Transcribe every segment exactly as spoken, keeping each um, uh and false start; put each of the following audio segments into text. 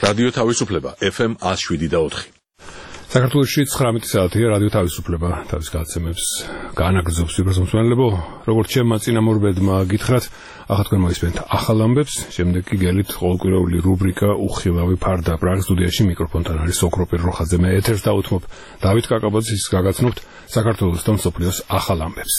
რადიო თავისუფლება ეფ ემ ათს შვიდი და ოთხი. საქართველოში ცხრამეტი საათია რადიო თავისუფლება თავის გადაცემებს განაგრძობს ვიბრაზმსმენელებო, როგორც ჩემმა წინამორბედმა გითხრათ, ახლა თქვენ მოისმენთ ახალ ამბებს, შემდეგ კი გელით ყოველკვირეული რუბრიკა უხილავი ფარდა პრაღის სტუდიაში მიკროფონთან არის სოკროპერ როხაძე, მე ეთერს დავუთმობ დავით კაკაბაძის, გაგაცნობთ საქართველოს და მსოფლიოს ახალ ამბებს.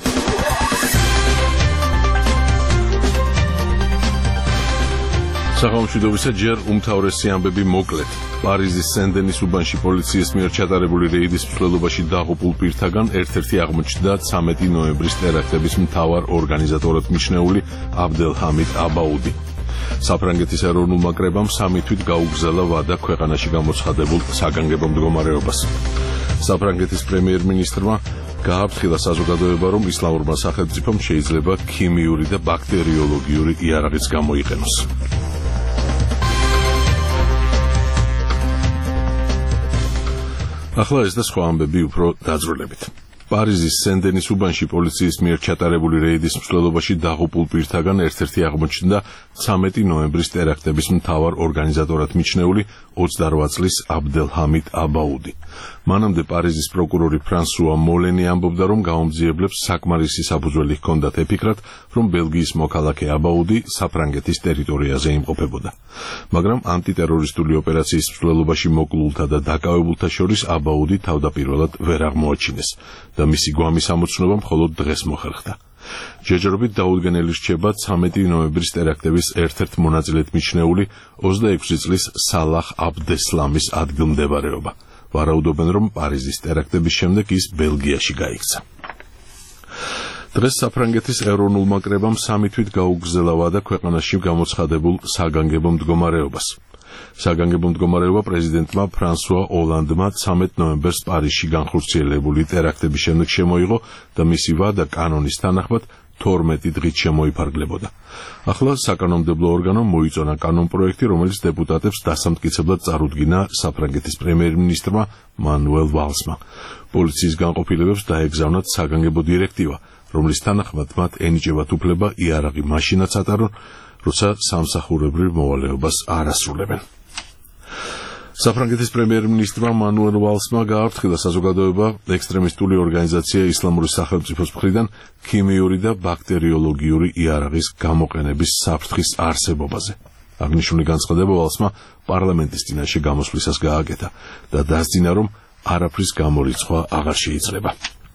საღამომშვიდობისა ჯერ უმთავრესი ამბები მოკლედ. პარიზის სენ-დენის უბანში პოლიციის მიერ ჩატარებული რეიდის მსვლელობაში დაღუპულ პირთაგან ერთ-ერთი აღმოჩნდა ცამეტი ნოემბრის ტერაქტების მთავარ ორგანიზატორად მიჩნეული აბდელჰამიდ აბაუდი. საფრანგეთის ეროვნულმა კრებამ სამი თვით გაუგზავნა ვადა ქვეყანაში გამოცხადებულ საგანგებო მდგომარეობას. საფრანგეთის პრემიერ-მინისტრმა გააფრთხილა საზოგადოება, რომ ისლამურმა სახელმწიფომ შეიძლება ქიმიური და ბაქტერიოლოგიური იარაღიც გამოიყენოს. ახლა ეს და სხვა ამბები უფრო დაძრულებით. პარიზის სენ-დენის უბანში პოლიციის მიერ ჩატარებული რეიდის მსვლელობაში დაღუპულ პირთაგან ერთ-ერთი აღმოჩნდა ცამეტი ნოემბრის ტერაქტების მთავარ ორგანიზატორად მიჩნეული ოცდარვა წლის აბდელჰამიდ აბაუდი. მანამდე პარიზის პროკურორი ფრანსუა მოლენი ამბობდა, რომ გაუმძიებლებს საკმარისი საფუძველი ჰქონდათ ეფიქრათ, რომ ბელგიის მოქალაქე აბაუდი საფრანგეთის ტერიტორიაზე იმყოფებოდა. მაგრამ ანტიტერორისტული ოპერაციის მსვლელობაში მოკლულთა და დაკავებულთა შორის აბაუდი თავდაპირველად ვერ აღმოაჩინეს და მისი გვამის ამოცნობა მხოლოდ დღეს მოხერხდა. ჯერჯერობით დაუდგენელი რჩება ცამეტი ნოემბრის ტერაქტების ერთ-ერთ მონაწილედ მიჩნეული ოცდაექვსი წლის სალაჰ აბდესლამის ადგილმდებარეობა. ვარაუდობენ, რომ პარიზის ტერაქტების შემდეგ ის ბელგიაში გაიქცა. დღეს საფრანგეთის ეროვნულმა კრებამ სამი თვით გაუგზავნა ვადა ქვეყანაში გამოცხადებულ საგანგებო მდგომარეობას. საგანგებო მდგომარეობა პრეზიდენტმა ფრანსუა ოლანდმა ცამეტ ნოემბერს პარიზში განხორციელებული ტერაქტების შემდეგ შემოიღო და მისი ვადა კანონის თანახმად თორმეტი დღით შემოიფარგლებოდა. ახლა საკანონმდებლო ორგანომ მოიწონა კანონპროექტი, რომელიც დეპუტატებს დასამტკიცებლად წარუდგინა საფრანგეთის პრემიერ-მინისტრმა მანუელ ვალსმა. პოლიციის განყოფილებებს დაეგზავნათ საგანგებო დირექტივა, რომლის თანახმად მათ ენიჭებათ უფლება იარაღი მაშინაც ატარონ, როცა სამსახურებრივ მოვალეობას არ ასრულებენ. საფრანგეთის პრემიერ-მინისტრმა მანუელ ვალსმა გააფრთხილა საზოგადოება ექსტრემისტული ორგანიზაცია ისლამური სახელმწიფოს მხრიდან ქიმიური და ბაქტერიოლოგიური იარაღის გამოყენების საფრთხის არსებობაზე. აღნიშნული განცხადება ვალსმა პარლამენტის წინაშე გამოსვლისას გააკეთა და დასძინა, რომ არაფრის გამორიცხვა აღარ შეიძლება.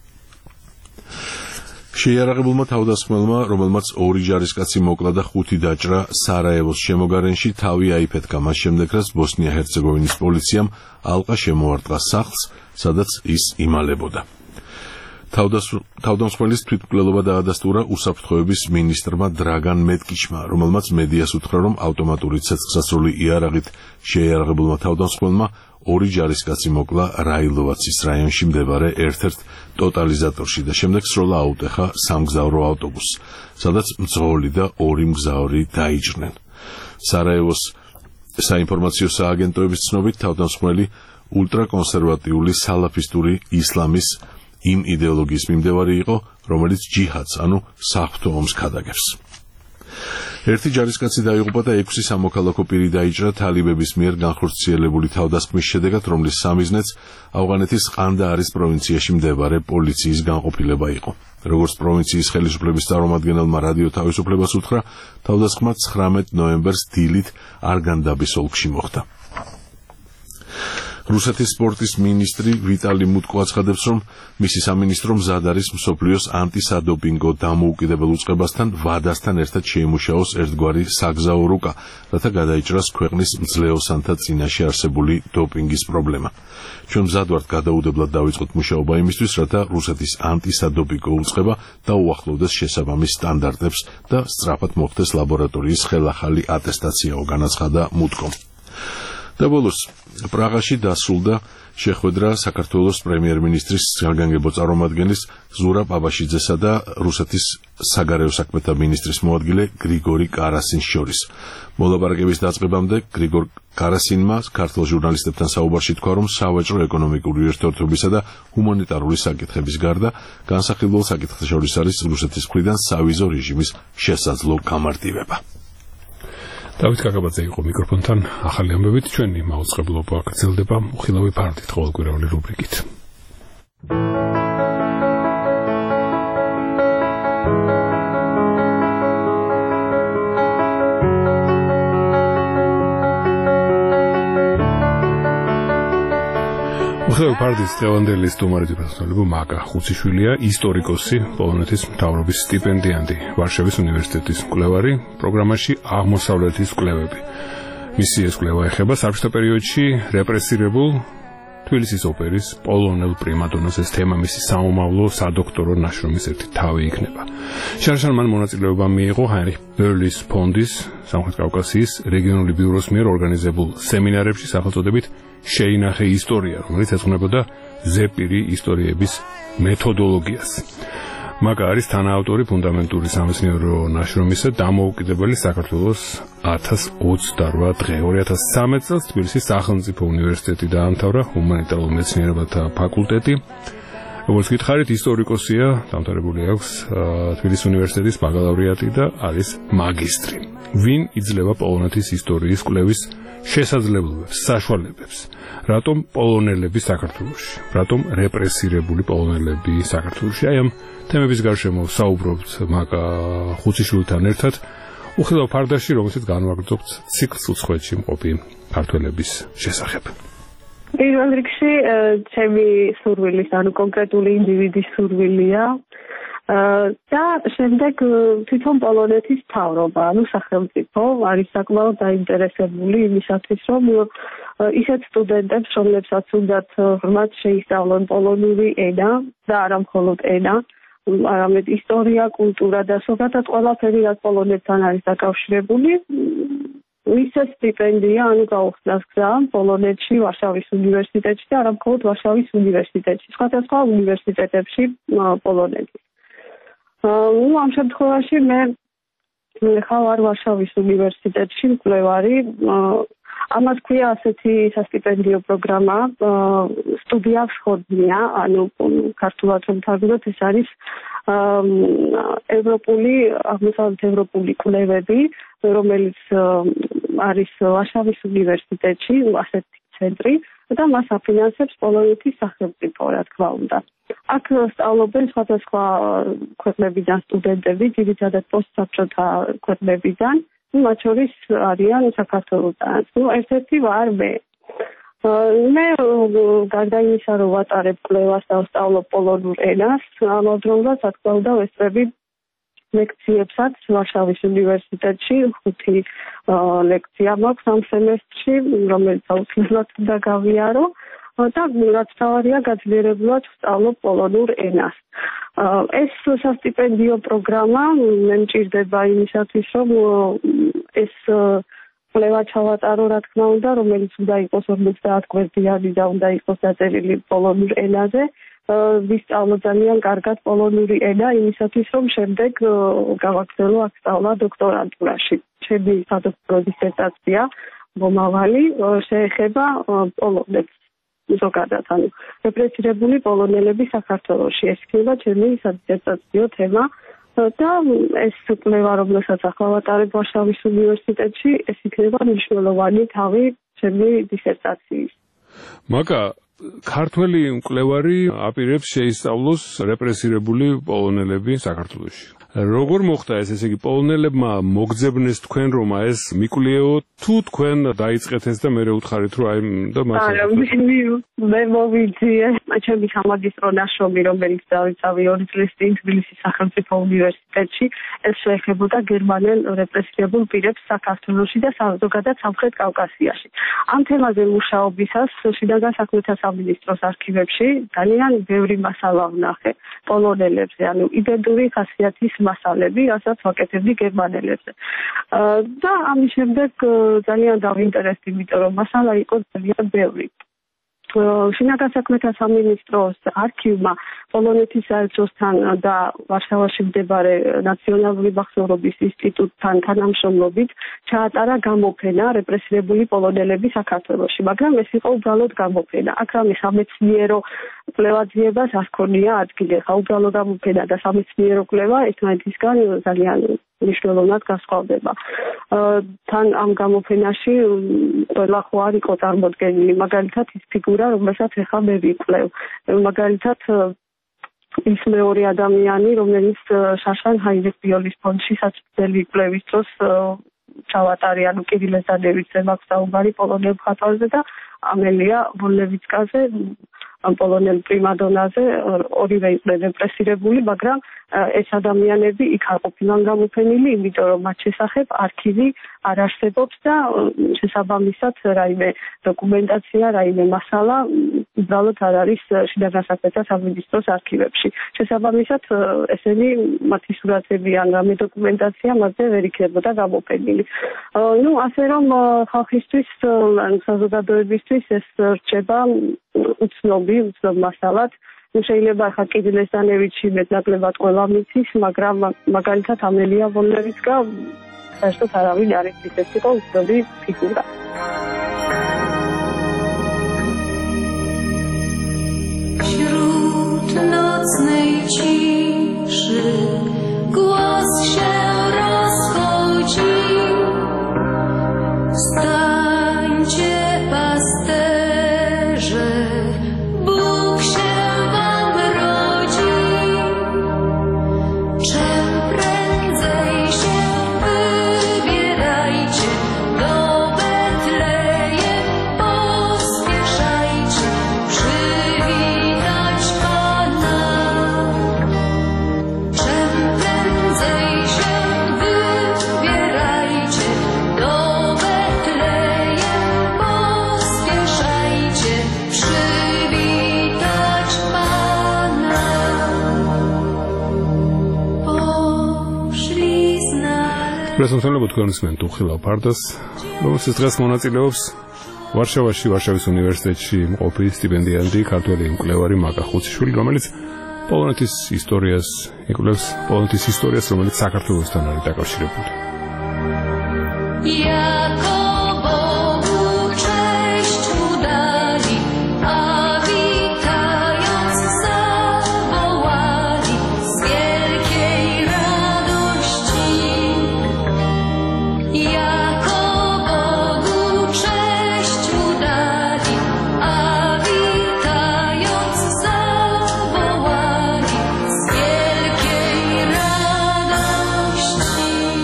შეიარაღებულმა თავდასხმელმა, რომელმაც ორი ჯარისკაცი მოკლა და ხუთი დაჭრა სარაევოს შემოგარენში, თავი აიფეთქა მას შემდეგ, რაც ბოსნია-ჰერცეგოვინის პოლიციამ ალყა შემოარტყა სახლს, სადაც ის იმალებოდა. თავდამსხმელის თვითმკვლელობა დაადასტურა უსაფრთხოების მინისტრმა დრაგან მეტკიჩმა, რომელმაც მედიას უთხრა, რომ ავტომატური ცეცხლსასროლი იარაღით შეიარაღებულმა თავდამსხმელმა ორი ჯარისკაცი მოკლა რაილოვაცის რაიონში მდებარე ერთ-ერთ ტოტალიზატორში და შემდეგ სროლა აუტეხა სამგზავრო ავტობუსს, სადაც მძღოლი და ორი მგზავრი დაიჭრნენ. სარაევოს საინფორმაციო სააგენტოების ცნობით, თავდამსხმელი ულტრაკონსერვატიული სალაფისტური ისლამის იმ იდეოლოგიის მიმდევარი იყო, რომელიც ჯიჰადს, ანუ საღვთო ომს ქადაგებს. ერთი ჯარისკაცი დაიღუპა და ექვსი სამოქალაქო პირი დაიჭრა თალიბების მიერ განხორციელებული თავდასხმის შედეგად, რომლის სამიზნეც ავღანეთის ყანდაარის პროვინციაში მდებარე პოლიციის განყოფილება იყო. როგორც პროვინციის ხელისუფლების წარმომადგენელმა რადიო თავისუფლებას უთხრა, თავდასხმა ცხრამეტ ნოემბერს დილით არგანდაბის ოლქში მოხდა. რუსეთის სპორტის მინისტრი ვიტალი მუტკო აცხადებს, რომ მისი სამინისტრო მზად არის მსოფლიოს ანტისადოპინგო დამოუკიდებელ უწყებასთან ვადასთან ერთად შეიმუშაოს ერთგვარი საგზაო რუკა, რათა გადაიჭრას ქვეყნის მძლეოსანთა წინაშე არსებული დოპინგის პრობლემა. ჩვენ მზად ვართ გადაუდებლად დავიწყოთ მუშაობა იმისთვის, რათა რუსეთის ანტისადოპინგო უწყება დაუახლოვდეს შესაბამის სტანდარტებს და სწრაფად მოხდეს ლაბორატორიის ხელახალი ატესტაციაო, განაცხადა მუტკომ. და ბოლოს პრაღაში დასრულდა შეხვედრა საქართველოს პრემიერ-მინისტრის საგანგებო წარმომადგენლის ზურაბ აბაშიძესა და რუსეთის საგარეო საქმეთა მინისტრის მოადგილე გრიგორი კარასინის შორის. მოლაპარაკების დაწყებამდე გრიგორ კარასინმა ქართულ ჟურნალისტებთან საუბარში თქვა, რომ სავაჭრო ეკონომიკური ურთიერთობისა და ჰუმანიტარული საკითხების გარდა განსახილველ საკითხთა შორის არის რუსეთის მხრიდან სავიზო რეჟიმის შესაძლო გამარტივება. დავით კაკაბაძე იყო მიკროფონთან, ახალი ამბებით ჩვენი მაუწყებლობა გრძელდება უხილავი ფარდით ყოველკვირეული რუბრიკით. უხილავი ფარდის დღევანდელი სტუმარი პროფესორი მაკა ხუციშვილია, ისტორიკოსი, პოლონეთის მთავრობის სტიპენდიანტი, ვარშავის უნივერსიტეტის მკვლევარი, პროგრამაში აღმოსავლეთის კვლევები. მისი ეს კვლევა ეხება საბჭოთა პერიოდში რეპრესირებულ თბილისის ოპერის პოლონელ პრიმადონას. ეს თემა მისი საომავლო სადოქტორო ნაშრომის ერთი თავი იქნება. შარშან მან მონაწილეობა მიიღო ჰაინრიხ ბერლის ფონდის სამხრეთ კავკასიის რეგიონული ბიუროს მიერ ორგანიზებულ სემინარებში სახელწოდებით შეინახე ისტორია, რომელიც ეძღვნებოდა ზეპირი ისტორიების მეთოდოლოგიას. მაკა არის თანაავტორი ფუნდამენტური სამეცნიერო ნაშრომისა დამოუკიდებელი საქართველოს ათას ოცდარვა დღე. ორი ათას ცხრამეტ წელს თბილისის სახელმწიფო უნივერსიტეტი დაამთავრა, ჰუმანიტარულ მეცნიერებათა ფაკულტეტი. როგორც გითხარით, ისტორიკოსია, დამთავრებული აქვს თბილისის უნივერსიტეტის ბაკალავრიატი და არის მაგისტრი. ვინ იძლევა პოლონეთის ისტორიის კვლევის შესაძლებლობებს, საშუალებებს? რატომ პოლონელები საქართველოში? რატომ რეპრესირებული პოლონელები საქართველოში? აი ამ თემების გარშემო საუბრობთ მაკა ხუციშვილთან ერთად უხილავ ფარდაში, რომელსაც განვაგრძობთ ციკლს უცხოეთში მყოფი ქართველების შესახებ. პირველ რიგში ჩემი სურვილის, ანუ კონკრეტული ინდივიდის სურვილია და შემდეგ თვითონ პოლონეთის მთავრობა, ანუ სახელმწიფო არის საკმაოდ დაინტერესებული იმისათვის, რომ ისეთ სტუდენტებს, რომლებსაც უნდათ ღრმად შეისწავლონ პოლონური ენა და არა მხოლოდ ენა, არამედ ისტორია, კულტურა და ზოგადად ყველაფერი, რაც პოლონეთთან არის დაკავშირებული, მისცეს სტიპენდია, ანუ გაუხსნას გზა პოლონეთში, ვარშავის უნივერსიტეტში და არა მხოლოდ ვარშავის უნივერსიტეტში, სხვადასხვა უნივერსიტეტებში პოლონეთის. ნუ ამ შემთხვევაში მე ხარ ვარშავის უნივერსიტეტში მკვლევარი. ამას ქვია ასეთი სასტიპენდიო პროგრამა სტუდია ვსხოდნია, ანუ ქართულად რომ თარგმნოთ, ეს არის ევროპული, აღმოსავლეთ ევროპული კვლევები, რომელიც არის ვარშავის უნივერსიტეტში, ასეთი ცენტრი და მას აფინანსებს პოლონეთის სახელმწიფო, რა თქმა უნდა. აქ სწავლობენ სხვადასხვა ქვეყნებიდან სტუდენტები, ძირითადად პოსტსაბჭოთა ქვეყნებიდან, მათ შორის არიან საქართველოდანაც. ნუ ერთ-ერთი ვარ მე. მე გარდა იმისა, რომ ვატარებ კვლევას და ვსწავლობ პოლონურ ენას, ამავდროულად საკმაოდ ვესწრები ლექციებსაც ვარშავის უნივერსიტეტში, ხუთი ლექცია მაქვს ამ სემესტრში, რომელიც აუცილებლად უნდა გავიარო. და რაც თავარია გაძლიერებულად ვსწავლობ პოლონურ ენას. ეს სასტიპენდიო პროგრამა მე მჭირდება იმისათვის, რომ ეს კვლევა ჩავატარო, რა თქმა უნდა, რომელიც უნდა იყოს ორმოცდაათ გვერდიანი და უნდა იყოს დაწერილი პოლონურ ენაზე. ვისწავლო ძალიან კარგად პოლონური ენა იმისათვის, რომ შემდეგ გავაგრძელო აქ სწავლა დოქტორანტურაში. ჩემი სადოქტორო დისერტაცია მომავალი შეეხება პოლონეთს. ზოგადად, ანუ რეპრესირებული პოლონელები საქართველოში. ეს იქნება ჩემი სადისერტაციო თემა და ეს კვლევა, რომელსაც ახლა ვატარებ ვარშავის უნივერსიტეტში, ეს იქნება მნიშვნელოვანი თავი ჩემი დისერტაციის. მაკა ქართველი მკვლევარი აპირებს შეისწავლოს რეპრესირებული პოლონელები საქართველოში. როგორ მოხდა ეს, ესე იგი პოლონელებმა მოგძებნეს თქვენ, რომ ეს მიკვლეო, თუ თქვენ დაიწყეთ ეს და მე უთხარით, რომ აი და მას არა, მე მოვიძიე. ჩემი სამაგისტრო ნაშრომი, რომელიც დავიცავი ორი წლის წინ თბილისის სახელმწიფო უნივერსიტეტში, ეს შეეხებოდა გერმანელ რეპრესირებულ პირებს საქართველოში და ზოგადად სამხრეთ კავკასიაში. ამ თემაზე მუშაობისას შინაგან საქმეთა სამინისტროს არქივებში ძალიან ბევრი მასალა ვნახე პოლონელებზე, ანუ იდენტური ხასიათის მასალები, რასაც ვაკეთებდი გერმანელებზე. და ამის შემდეგ ძალიან დავინტერესდი, იმიტომ რომ მასალა იყო ძალიან ბევრი. შინაგან საქმეთა სამინისტროს არქივმა პოლონეთის საელჩოსთან და ვარშავაში მდებარე ნაციონალური მახსოვრობის ინსტიტუტთან თანამშრომლობით ჩაატარა გამოფენა რეპრესირებული პოლონელები საქართველოში, მაგრამ ეს იყო უბრალოდ გამოფენა. აქ რამე სამეცნიერო კვლევაძიებას არ ჰქონია ადგილი. ხა უბრალოდ გამოფენა და სამეცნიერო კვლევა ერთმანეთისგან ძალიან მნიშვნელოვნად გასხვავდება. თან ამ გამოფენაში ყველა ხო არ იყო წარმოდგენილი, მაგალითად ის ფიგურა, რომელსაც ეხლა მე ვიკვლევ. მაგალითად ის მეორე ადამიანი, რომელიც შაშან ჰაინრიხ-ბიოლის ფონდში საცდელი კვლევის დროს ჩავატარი, ანუ კირილე ზადევიძე მაქვს საუბარი პოლონელ მხატვარზე და ამელია ვოლევიცკაზე, პოლონელ პრიმადონაზე, ორივე იყვნენ რეპრესირებული, მაგრამ ეს ადამიანები იქ არ ყოფილან გამოფენილი, იმიტომ რომ მათ შესახებ არქივი არ არსებობს და შესაბამისად რაიმე დოკუმენტაცია, რაიმე მასალა უბრალოდ არ არის შიდა განსაკუთრებთა სამინისტროს არქივებში. შესაბამისად ესენი მათი სურათები ან რამე დოკუმენტაცია მასზე ვერ იქნებოდა გამოფენილი. ნუ ასე რომ ხალხისთვის ან საზოგადოებისთვის ეს რჩება უცნობი, უცნობ მასალად. ნუ შეიძლება ახლა კირილე ზანევიჩი მეტნაკლებად ყველა მიცის, მაგრამ მაგალითად ამელია ვოლევიცკა საერთოდ არავინ არ იცის, ეს იყო უცნობი ფიგურა. Wśród nocnej ciszy głos się rozchodzi. Stańcie pasterze, Bóg się wam rodzi. Czym prędzej się wybierajcie, do Betlejem pospieszajcie, przywitać Pana. Czym prędzej się wybierajcie, do Betlejem pospieszajcie, przywitać Pana. Poszli znaleźć. Prezentujemy podkładamy Tuchila Pardas, რომელსაც დღეს მონაწილეობს ვარშავაში, ვარშავის უნივერსიტეტში მყოფი სტიპენდიანტი, ქართველი მკვლევარი მაკა ხუციშვილი, რომელიც პოლონეთის ისტორიას იკვლევს, პოლონეთის ისტორიას, რომელიც საქართველოსთან არის დაკავშირებული. Jako Bogu cześć mu dali, a witając zawołali z wielkiej radości. Jako Bogu cześć mu dali, a witając zawołali z wielkiej radości.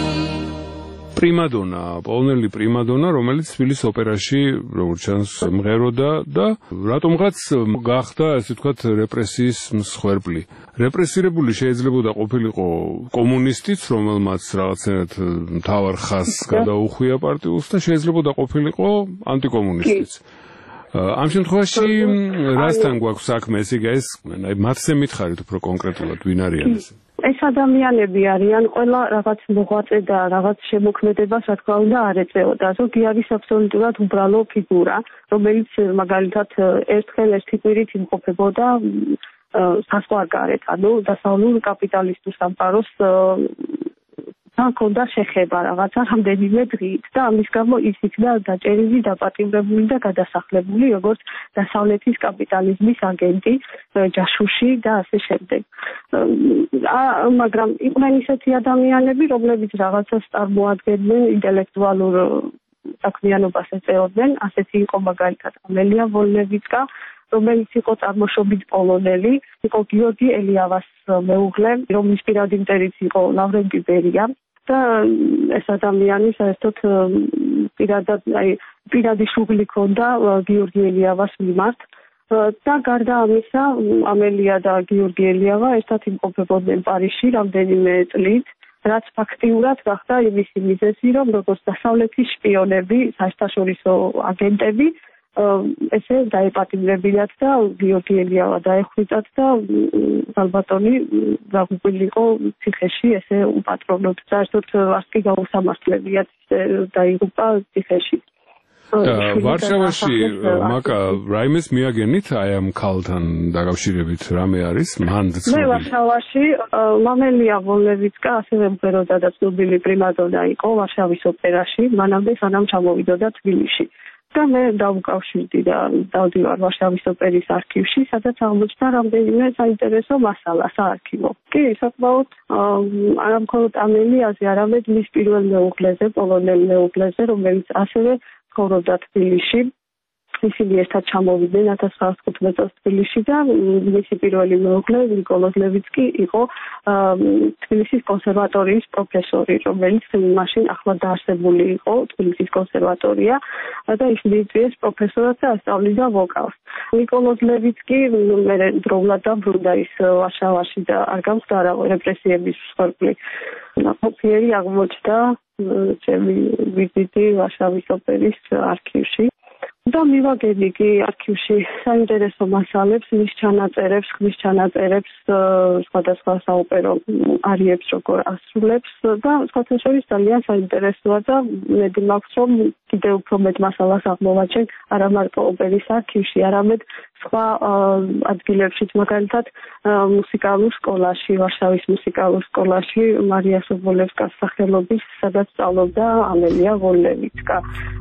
პრიმადონა, პოლონელი პრიმადონა, რომელიც თბილისის ოპერაში, როგორც ჩანს, მღეროდა და რატომღაც გახდა, ასე ვთქვათ, რეპრესიის მსხვერპლი. რეპრესირებული შეიძლება ყოფილიყო კომუნისტიც, რომელმაც რაღაცნაირად მთავარ ხაზს გადაუხვია პარტიულს და შეიძლება ყოფილიყო ანტიკომუნისტიც. ამ შემთხვევაში რასთან გვაქვს საქმე, ეს იგი ეს, აი მათზე მითხარით უფრო კონკრეტულად ვინ არიან ეს? ეს ადამიანები არიან ყველა რაღაც მოღვაწე და რაღაც შემოქმედებას, რა თქმა უნდა, არ ეწეოდა. ზოგი არის აბსოლუტურად უბრალო ფიგურა, რომელიც მაგალითად ერთხელ ერთი კვირით იმყოფებოდა საზღვარგარეთ, ანუ დასავლურ კაპიტალისტურ სამყაროს თან ქონდა შეხება რაღაცა რამდენიმე დღით და ამის გამო ის იქნა დაჭერილი, დაპატიმრებული და გადასახლებული როგორც დასავლეთის კაპიტალიზმის აგენტი, ჯაშუში და ასე შემდეგ. მაგრამ იყვნენ ისეთი ადამიანები, რომლებიც რაღაცას წარმოადგენდნენ, ინტელექტუალურ საქმიანობას ეწეოდნენ, ასეთი იყო მაგალითად ამელია ვოლევიცკა, რომელიც იყო წარმოშობით პოლონელი, იყო გიორგი ელიავას მეუღლე, რომლის პირადი მტერიც იყო ლავრენტი ბერია და ეს ადამიანი საერთოდ პირადად, აი, პირადი შუღლი ჰქონდა გიორგი ელიავას მიმართ და გარდა ამისა, ამელია და გიორგი ელიავა ერთად იმყოფებოდნენ პარიზში რამდენიმე წლით, რაც ფაქტიურად გახდა იმისი მიზეზი, რომ როგორც დასავლეთის შპიონები, საერთაშორისო აგენტები ესე დაეპატიმრებინათ და გიორგი ელიავა დაეხვიტათ და ალბათონი დაგუყილიყო ციხეში ესე უპატრონოდ. საერთოდ არც კი გაუსამართლებიათ დაიღუპა ციხეში. ვარშავაში მაკა რაიმეს მიაგენით აი ამ ქალთან დაკავშირებით რამე არის მან ცნობილი? მე ვარშავაში მამელია ვოლევიცკა ასევე მღეროდა და ცნობილი პრიმადონა იყო ვარშავის ოპერაში, მანამდე სანამ ჩამოვიდოდა თბილისში. და მე დავუკავშირდი და დავდივარ ვარშავის ოპერის არქივში, სადაც აღმოჩნდა რამდენიმე საინტერესო მასალა საარქივო. კი, საკმაოდ არა მხოლოდ ამელიაზე, არამედ მის პირველ მეუღლეზე, პოლონელ მეუღლეზე, რომელიც ასევე ცხოვრობდა თბილისში. ისინი ერთად ჩამოვიდნენ ათას ცხრაასი თხუთმეტ წელს თბილისში და მისი პირველი მეუღლე ნიკოლოზ ლევიცკი იყო თბილისის კონსერვატორიის პროფესორი, რომელიც მაშინ ახლად დაარსებული იყო თბილისის კონსერვატორია და ის მიიწვიეს პროფესორად და ასწავლიდა ვოკალს. ნიკოლოზ ლევიცკი მე დროულად დაბრუნდა ის ვარშავაში და არ გამხდარა რეპრესიების მსხვერპლი. ნაყოფიერი აღმოჩნდა ჩემი ვიზიტი ვარშავის ოპერის არქივში. და მივაგები კი არქივში საინტერესო მასალებს, მის ჩანაწერებს, ხმის ჩანაწერებს, სხვადასხვა საოპერო არიებს როგორ ასრულებს და სხვათა შორის ძალიან საინტერესოა და მედი მაქვს რომ კიდევ უფრო მეტ მასალას აღმოვაჩენ არა მარტო ოპერის არქივში, არამედ სხვა ადგილებშიც, მაგალითად მუსიკალურ სკოლაში, ვარშავის მუსიკალურ სკოლაში მარია სობოლევსკას სახელობის, სადაც სწავლობდა ამელია ვოლევიცკა.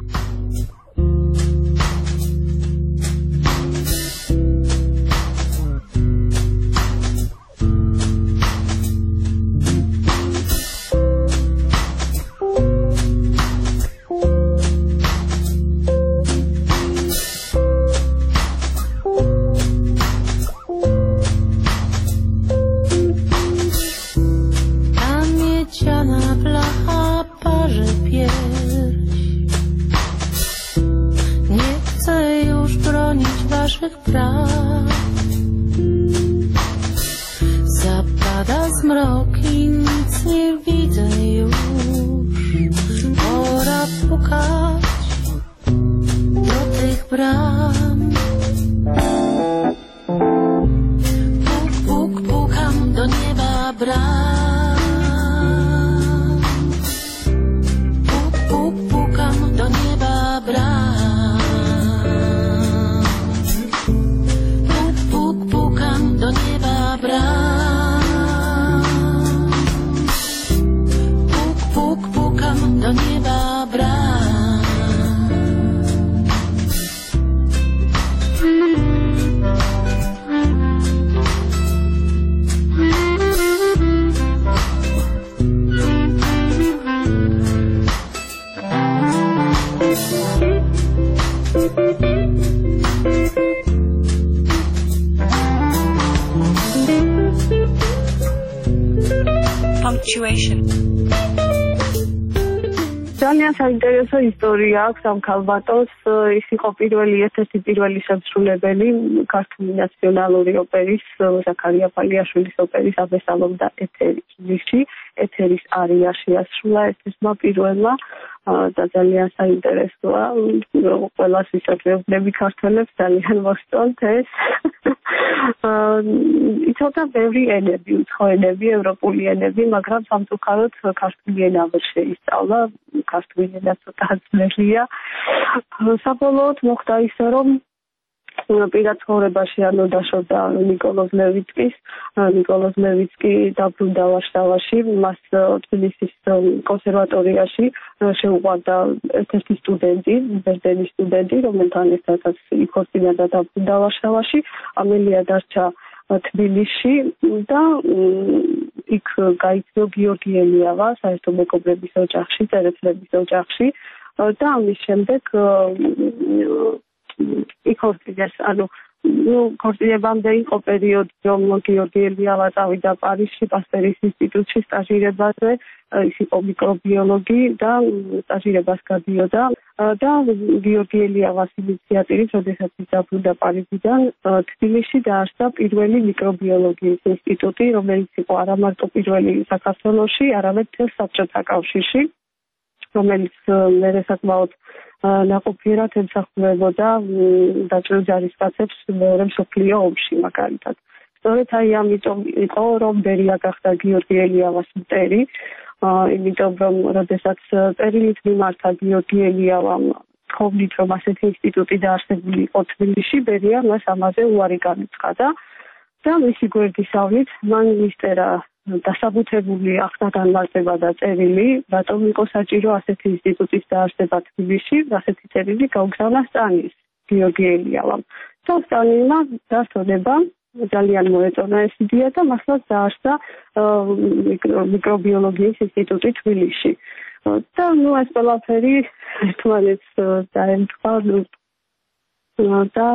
Waszych praw zapada zmrok i nic nie widzę już. Pora pukać do tych bram. Puk, puk, pukam do nieba bram. Puk, puk, pukam do nieba bram. Do nieba bram. Puk, puk, pukam do nieba bram. Punctuation. ძალიან საინტერესო ისტორია აქვს ამ ქალბატონს. ის იყო პირველი ერთ-ერთი პირველი შემსრულებელი ქართული ნაციონალური ოპერის ზაქარია ფალიაშვილის ოპერის აბესალომდა ეთერში, ეთერის არიაში ასრულა ერთ-ერთმა პირველმა და ძალიან საინტერესოა. ყველას ვისაუბრები ქართველებს ძალიან მოსწონთ ეს. იცოდა ბევრი ენები, უცხო ენები, ევროპული ენები, მაგრამ სამწუხაროდ ქართული ენა ვერ შეისწავლა, ქართული ენა ცოტა ძნელია. საბოლოოდ მოხდა ისე, რომ პირად ცხოვრებაში ანუ დაშორდა ნიკოლოზ ლევიცკის, ნიკოლოზ ლევიცკი დაბრუნდა ვარშავაში, მას თბილისის კონსერვატორიაში შეუყვარდა ერთ-ერთი სტუდენტი, ბერძენი სტუდენტი, რომელთან ერთადაც იქორწინა და დაბრუნდა ვარშავაში, ამელია დარჩა თბილისში და იქ გაიცნო გიორგი ელიავა საერთო მეგობრების ოჯახში, წერეთლების ოჯახში და ამის შემდეგ იქორწინეს, ანუ ნუ ქორწინებამდე იყო პერიოდი, რომ გიორგი ელიავა წავიდა პარიზში, პასტერის ინსტიტუტში სტაჟირებაზე, ის იყო მიკრობიოლოგი და სტაჟირებას გადიოდა და გიორგი ელიავას ინიციატივით, როდესაც ის დაბრუნდა პარიზიდან, თბილისში დაარსდა პირველი მიკრობიოლოგიის ინსტიტუტი, რომელიც იყო არა მარტო პირველი საქართველოში, არამედ მთელ საბჭოთა კავშირში, რომელიც მერე საკმაოდ ნაყოფიერად ემსახურებოდა დაჭრილ ჯარისკაცებს მეორე მსოფლიო ომში მაგალითად. სწორედ აი ამიტომ იყო, რომ ბერია გახდა გიორგი ელიავას მტერი, იმიტომ რომ როდესაც წერილით მიმართა გიორგი ელიავამ თხოვნით, რომ ასეთი ინსტიტუტი დაარსებული იყო თბილისში, ბერია მას ამაზე უარი განუცხადა და მისი გვერდისავლით მან მისწერა დასაბუთებული ახსნა განმარტება და წერილი, რატომ იყო საჭირო ასეთი ინსტიტუტის დაარსება თბილისში, ასეთი წერილი გაუგზავნა სტალინის გიორგი ელიავამ. და სტალინმა დასწოდება ძალიან მოეწონა ეს იდეა და მართლაც დაარსდა მიკრობიოლოგიის ინსტიტუტი თბილისში. და ნუ ეს ყველაფერი ერთმანეთს დაემთხვა და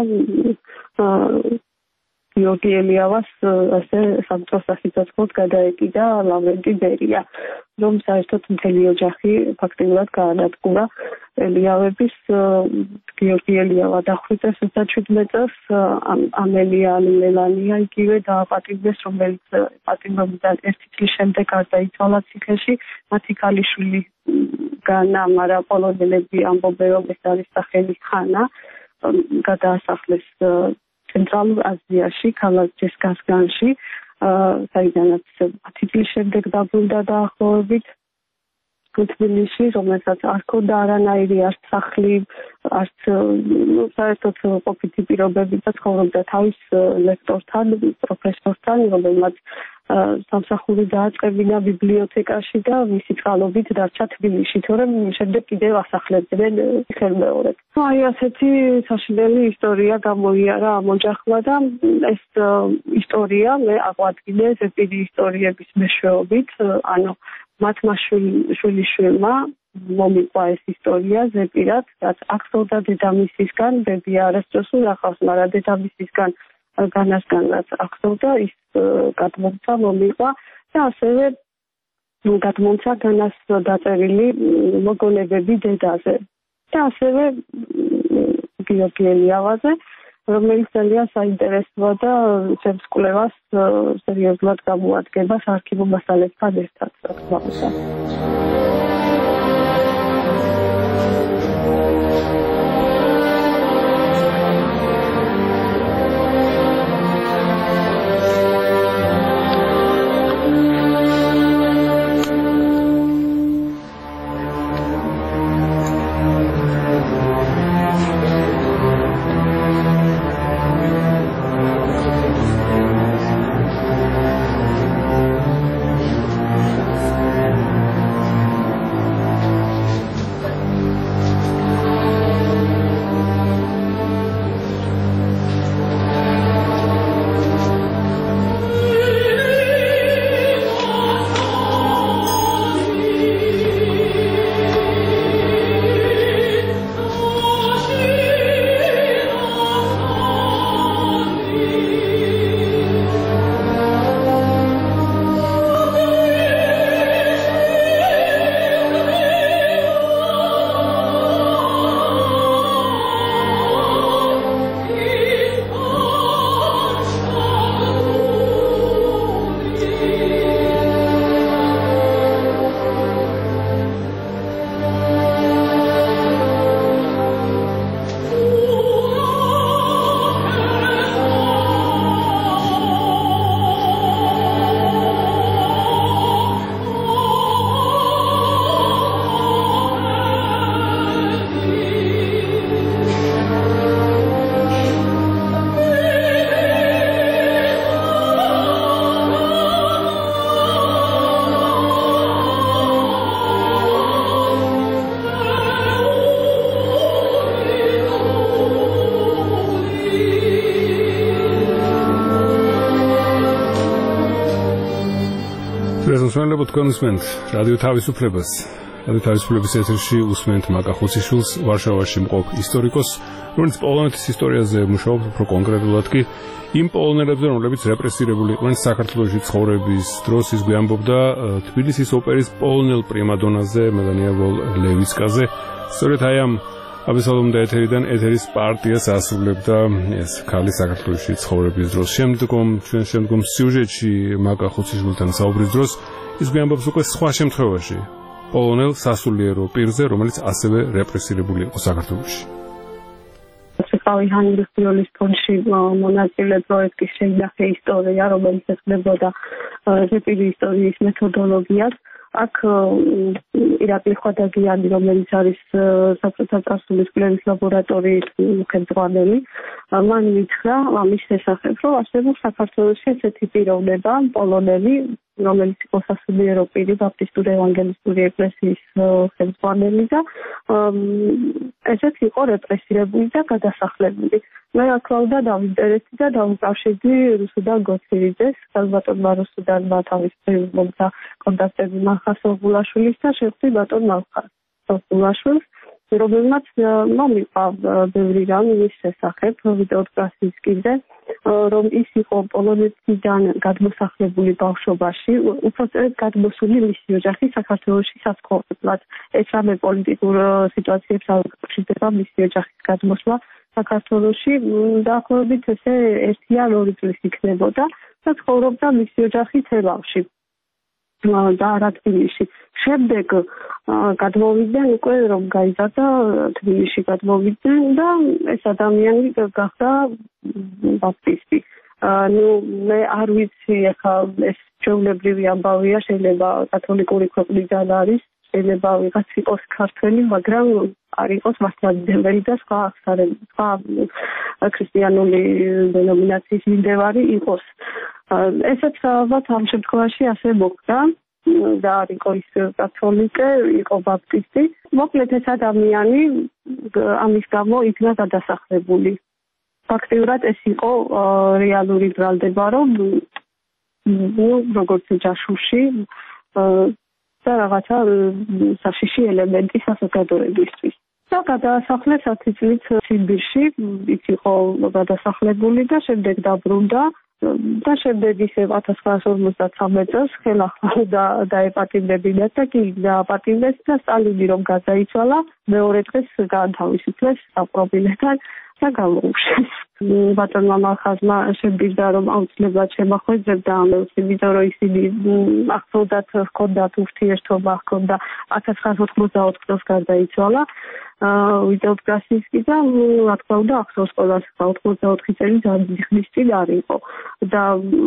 გიორგი ელიავას ასე სამწუხაროდ სასიცოცხლოდ გადაეკიდა ლავრენტი ბერია, რომ საერთოდ მთელი ოჯახი ფაქტიურად გაანადგურა. ელიავების გიორგი ელიავა დახვრიტეს ოცდაშვიდმეტ წელს, ამელია ალიმელანია იგივე დააპატიმრეს, რომელიც პატიმრობიდან ერთი წლის შემდეგ გარდაიცვალა ციხეში. მათი ქალიშვილი განა, მაგრამ პოლონელები ამბობენ, რომ ეს არის სახელი ხანა, გადაასახლეს ცენტრალურ აზიაში, ქალაქ ჯესკასგანში, საიდანაც ათი წლის შემდეგ დაბრუნდა დაახლოებით თბილისში, რომელსაც არ ჰქონდა არანაირი არც სახლი, არც საერთოდ ყოფითი პირობები და ცხოვრობდა თავის ლექტორთან, პროფესორთან, რომელმაც სამსახური დააწყებინა ბიბლიოთეკაში და მისი წყალობით დარჩა თბილისში, თორემ შემდეგ კიდევ ასახლებდნენ ხელმეორედ. აი ასეთი საშინელი ისტორია გამოიარა ამ ოჯახმა და ეს ისტორია მე აღვადგინე ზეპირი ისტორიების მეშვეობით, ანუ მათმა შვილიშვილმა მომიყვა ეს ისტორია ზეპირად, რაც ახსოვდა დედამისისგან, ბები არასდროს ურახავს, მაგრამ დედამისისგან განასგან რაც ახსოვდა, ის გადმოცა მომიყვა და ასევე გადმოცა განას დაწერილი მოგონებები დედაზე და ასევე გიორგი ელიავაზე, რომელიც ძალიან საინტერესოა და ჩემს კვლევას სერიოზულად გამოადგება საარქივო მასალებთან ერთად, რა თქმა უნდა. Მსმენელებო, თქვენ უსმენთ რადიო თავისუფლებას. რადიო თავისუფლების ეთერში უსმენთ მაკა ხუციშვილს, ვარშავაში მყოფ ისტორიკოსს, რომელიც პოლონეთის ისტორიაზე მუშაობს, უფრო კონკრეტულად კი იმ პოლონელებზე, რომლებიც რეპრესირებული იყვნენ საქართველოში ცხოვრების დროს. ის გვიამბობდა თბილისის ოპერის პოლონელ პრიმადონაზე, მელანია ლევიცკაზე. სწორედ აი ამ აბესალომ და ეთერიდან ეთერის პარტიას ასრულებდა ეს ქალი საქართველოში ცხოვრების დროს. შემდგომ ჩვენ შემდგომ სიუჟეტში მაკა ხუციშვილთან საუბრის დროს ის გვიამბობს უკვე სხვა შემთხვევაში პოლონელ სასულიერო პირზე, რომელიც ასევე რეპრესირებული იყო საქართველოში. ცეკავი ჰაინრიხ ფონში მონაწილე პროექტის შეინახე ისტორია, რომელიც ეხლებოდა ზეპირი ისტორიის მეთოდოლოგიას. აქ ირაკლი ხვადაგიანი, რომელიც არის საბჭოთა წარსულის კვლევის ლაბორატორიის ხელმძღვანელი, მან მითხრა ამის შესახებ, რომ არსებობს საქართველოში ესეთი პიროვნება, პოლონელი, რომელიც იყო სასულიერო პირი ბაპტისტური ევანგელისტური ეკლესიის ხელმძღვანელი და ესეც იყო რეპრესირებული და გადასახლებული. მე აქვავდა დავინტერესდი და დავუკავშირდი რუსუდან გოცირიძეს, ბატონმა რუსუდანმა თავის მომცა კონტაქტები მახას ოგულაშვილის და შეხვდი ბატონ მახას ოგულაშვილს, რომელმაც მომიყვა ბევრი რამ მის შესახებ ვიდეოტრანსლის კიდე, რომ ის იყო პოლონეთიდან გადმოსახლებული ბავშვობაში, უпростоრად გადმოსული მისი ოჯახი საქართველოში საცხოვრებლად. ეს რამე პოლიტიკურ სიტუაციებს აუქმდება მისი ოჯახის გადმოსვლა საქართველოში, დაახლოებით ესე ერთი ან ორი წლის იქნებოდა და ცხოვრობდა მისი ოჯახი თელავში და არა თბილისში. შემდეგ გადმოვიდნენ უკვე რომ გაიზარდა თბილისში გადმოვიდნენ და ეს ადამიანი გახდა ბაპტისტი. ნუ მე არ ვიცი ახლა ეს ჩვეულებრივი ამბავია, შეიძლება კათოლიკური ქვეყნიდან არის, შეიძლება ვიღაც იყოს ქართველი, მაგრამ არ იყოს მასწავლებელი და სხვა სხვა ქრისტიანული დენომინაციის მიმდევარი იყოს. ესეც ალბათ ამ შემთხვევაში ასე მოხდა და არ იყო ის კათოლიკე, იყო ბაპტისტი. მოკლედ ეს ადამიანი ამის გამო იქნა გადასახლებული. ფაქტიურად ეს იყო რეალური ბრალდება, რომ ნუ როგორც ჯაშუში და რაღაცა საშიში ელემენტი საზოგადოებისთვის. და გადაასახლეს ათი წლით სიბირში, ის იყო გადასახლებული და შემდეგ დაბრუნდა და შემდეგ ისე ათას ცხრაასი ორმოცდათვრამეტ წელს ხელახლა დაეპატიმრებინათ და კი დააპატიმრეს და სტალინი რომ გადაიცვალა, მეორე დღეს გაანთავისუფლეს საპყრობილედან და გამოუშვეს. ბატონმა მახაზმა შეμπირდა რომ აუცილებლად შემახვედრებდა ამას, იმიტომ რომ ისინი ახლოდათ ჰქონდათ ურთიერთობა, ჰქონდა ათას ცხრაასი ოთხმოცდაოთხ წელს გარდაიცვალა ვიდეოტრანსლისკი და რა თქმა უნდა ახსოვს ყველას ოცდაოთხი წელი ძალიან დიდი ხნის წინ არ იყო და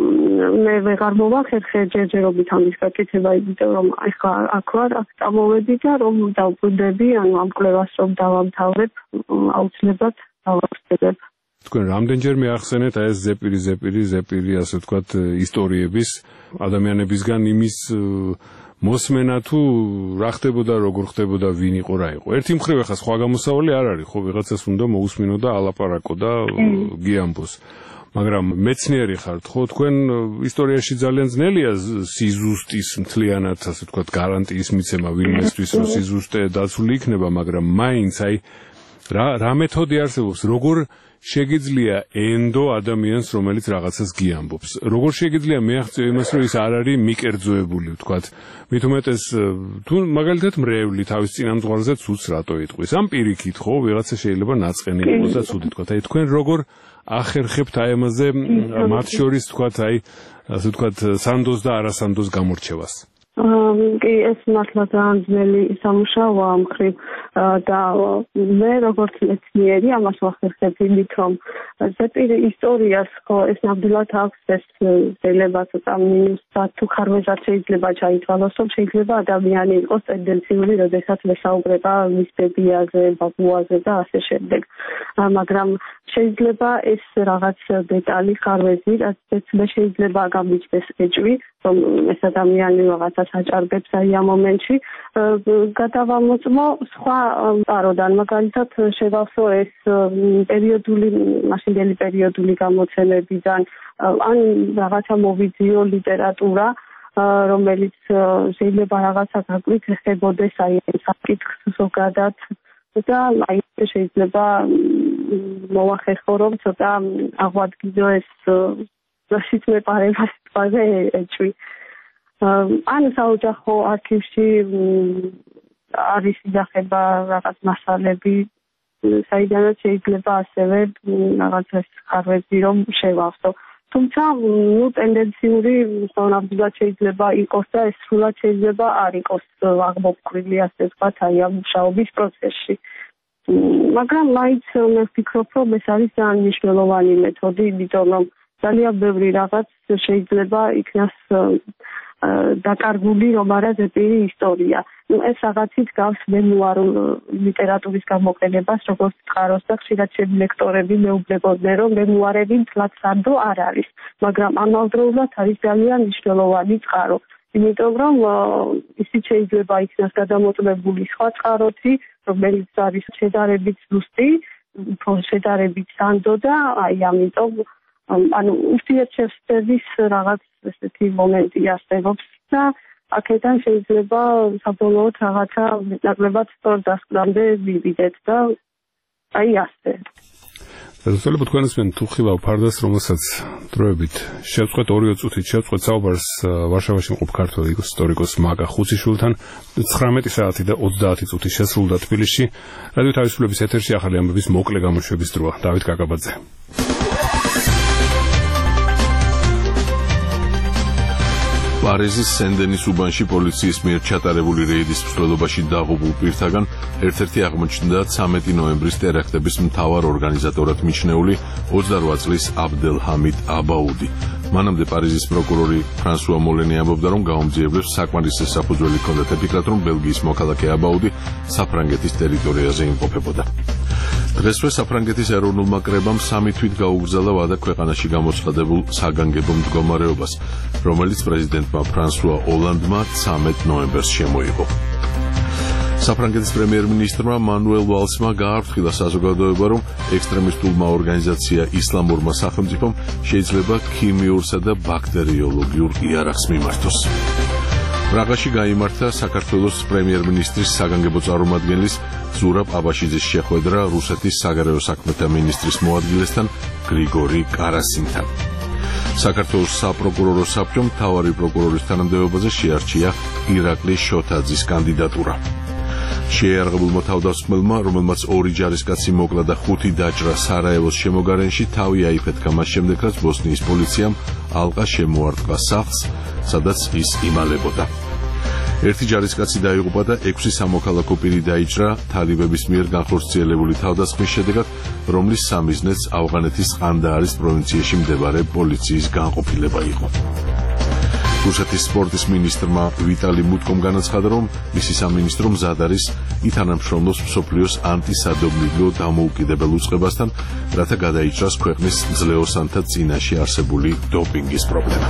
მე ვეღარ მოვახერხე ჯერჯერობით ამის გაკეთება, იმიტომ რომ ახლა აქ ვარ, აქ წამოვედი და რომ დავბრუნდები, ანუ ამ კვლევას რომ დავამთავრებ, აუცილებლად დავახსენებ. თქვენ რამდენჯერმე ახსენეთ აი ეს ზეპირი ზეპირი ზეპირი ასე ვთქვათ ისტორიების ადამიანებისგან იმის მოსმენა თუ რა ხდებოდა, როგორ ხდებოდა, ვინ იყო, რა იყო. ერთი მხრივ ახლა სხვა გამოსავალი არ არის, ხო, ვიღაცას უნდა მოусმინო და ალაპარაკო და გიამბოს. მაგრამ მეცნიერი ხართ, ხო, თქვენ ისტორიაში ძალიან ძნელია სიზუსტის მთლიანად, ასე ვთქვათ, გარანტიის მიცემა ვინმესთვის, რომ სიზუსტე დაცული იქნება, მაგრამ მაინც აი რა რა მეთოდი არსებობს, როგორ შეგიძლია ენდო ადამიანს, რომელიც რაღაცას გიამბობს. როგორ შეგიძლია მეაღწიო იმას, რომ ის არ არის მიკერძოებული, ვთქვათ. მით უმეტეს თუ მაგალითად მრევლი თავის წინამძღვარზე ცუდს რატო იტყვის. ამ პირიქით ხო, ვიღაცა შეიძლება ნაწყენი იყოს და ცუდი თქვათ. აი თქვენ როგორ ახერხებთ აი ამაზე მათ შორის, ვთქვათ, აი ასე ვთქვათ, სანდოს და არასანდოს გამორჩევას. კი, ეს მართლა ძალიან ძნელი სამუშაოა ამ მხრივ და მე როგორც მეცნიერი ამას ვახერხებ იმით, რომ ზეპირი ისტორიას ხო ეს ნამდვილად აქვს, ეს შეიძლება ცოტა მინუსად თუ ხარვეზად შეიძლება ჩაითვალოს, რომ შეიძლება ადამიანი იყოს ტენდენციური, როდესაც მესაუბრება მის ბებიაზე, ბაბუაზე და ასე შემდეგ. მაგრამ შეიძლება ეს რაღაც დეტალი ხარვეზი, რაც მე შეიძლება გამიჩნდეს ეჭვი, რომ ეს ადამიანი რაღაცას აჭარბებს აი ამ მომენტში, გადავამოწმო სხვა პაროდან, მაგალითად შევავსო ეს პერიოდული, მაშინდელი პერიოდული გამოცემებიდან, ან რაღაცა მოვიძიო ლიტერატურა, რომელიც შეიძლება რაღაცა გაკვით ეხებოდეს აი საკითხს ზოგადად და აი შეიძლება მოვახერხო, რომ ცოტა აღვადგინო ეს რაშიც მეპარება სიტყვაზე ეჭვი. ან საოჯახო არქივში არის ინახება რაღაც მასალები, საიდანაც შეიძლება ასევე რაღაც ეს ხარვეზი რომ შევავსო. თუმცა ნუ ტენდენციური ნამდვილად შეიძლება იყოს და ეს სრულად შეიძლება არ იყოს აღმოფხვრილი, ასე ვთქვათ, აი ამ მუშაობის პროცესში. მაგრამ მაინც მე ვფიქრობ, რომ ეს არის ძალიან მნიშვნელოვანი მეთოდი, იმიტომ რომ ძალიან ბევრი რაღაც შეიძლება იქნას დაკარგული რომ არა ზეპირი ისტორია. ნუ ეს რაღაცით გავს მემუარულ ლიტერატურის გამოყენებას, როგორც წყაროს და ხშირად ლექტორები მეუბნებოდნენ, რომ მემუარები თლაც სანდო არ არის, მაგრამ ამავდროულად არის ძალიან მნიშვნელოვანი წყარო. იმიტომ რომ ისიც შეიძლება იქნას გადამოწმებული სხვა წყაროთი, რომელიც არის შედარებით ზუსტი, შედარებით სანდო და აი ამიტომ ანუ ურთიერთშევსების რაღაც ესეთი მომენტი არსებობს და აქედან შეიძლება საბოლოოდ რაღაცა ნაკლებად სწორ დასკვნამდე მივიდეთ და აი ასე. Θέλω თქვენს მენ თუ ხილავ ფარდას, რომელსაც დროებით შევწყვეთ ორი წუთით შევწყვეთ საუბარს ვარშავაში მყოფ ქართველ ისტორიკოს მაგა ხუციშვილთან ცხრამეტი საათი და ოცდაათი წუთი შესრულდა თბილისში. რადიო თავისუფლების ეთერში ახალი ამბების მოკლე გამოშვების დროა. დავით კაკაბაძე. პარიზის სენ-დენის უბანში პოლიციის მიერ ჩატარებული რეიდის მსვლელობაში დაღუპულ პირთაგან ერთ-ერთი აღმოჩნდა ცამეტი ნოემბრის ტერაქტების მთავარ ორგანიზატორად მიჩნეული ოცდარვა წლის აბდელჰამიდ აბაუდი. მანამდე პარიზის პროკურორი ფრანსუა მოლენი ამბობდა, რომ გაუმძიებლებს საკმარისი საფუძველი ჰქონდათ აფიქრათ, რომ ბელგიის მოქალაქე აბაუდი საფრანგეთის ტერიტორიაზე იმყოფებოდა. დღესვე საფრანგეთის ეროვნულმა კრებამ სამი თვით გაუგრძელა ვადა ქვეყანაში გამოცხადებულ საგანგებო მდგომარეობას, რომელიც პრეზიდენტმა ფრანსუა ოლანდმა ცამეტ ნოემბერს შემოიღო. საფრანგეთის პრემიერ-მინისტრმა მანუელ ვალსმა გააფრთხილა საზოგადოება, რომ ექსტრემისტულმა ორგანიზაცია ისლამურმა სახელმწიფომ შეიძლება ქიმიურსა და ბაქტერიოლოგიურ იარაღს მიმართოს. პრაღაში გაიმართა საქართველოს პრემიერ-მინისტრის საგანგებო წარმომადგენლის ზურაბ აბაშიძის შეხვედრა რუსეთის საგარეო საქმეთა მინისტრის მოადგილესთან გრიგორი კარასინთან. საქართველოს საპროკურორო საბჭომ მთავარი პროკურორის თანამდებობაზე შეარჩია ირაკლი შოთაძის კანდიდატურა. შეიარაღებულმა თავდამსხმელმა, რომელმაც ორი ჯარისკაცი მოკლა და ხუთი დაჭრა სარაევოს შემოგარენში, თავი აიფეთქა მას შემდეგ, რაც ბოსნიის პოლიციამ ალყა შემოარტყა სახლს, სადაც ის იმალებოდა. ერთი ჯარისკაცი დაიღუპა და ექვსი სამოქალაქო პირი დაიჭრა თალიბების მიერ განხორციელებული თავდასხმის შედეგად, რომლის სამიზნეც ავღანეთის ყანდაარის პროვინციაში მდებარე პოლიციის განყოფილება იყო. რუსეთის სპორტის მინისტრმა ვიტალი მუტკომ განაცხადა, რომ მისი სამინისტრო მზად არის ითანამშრომლოს მსოფლიოს ანტისადობლივ დამოუკიდებელ უწყებასთან, რათა გადაიჭრას ქვეყნის ძლეოსანთა წინაშე არსებული დოპინგის პრობლემა.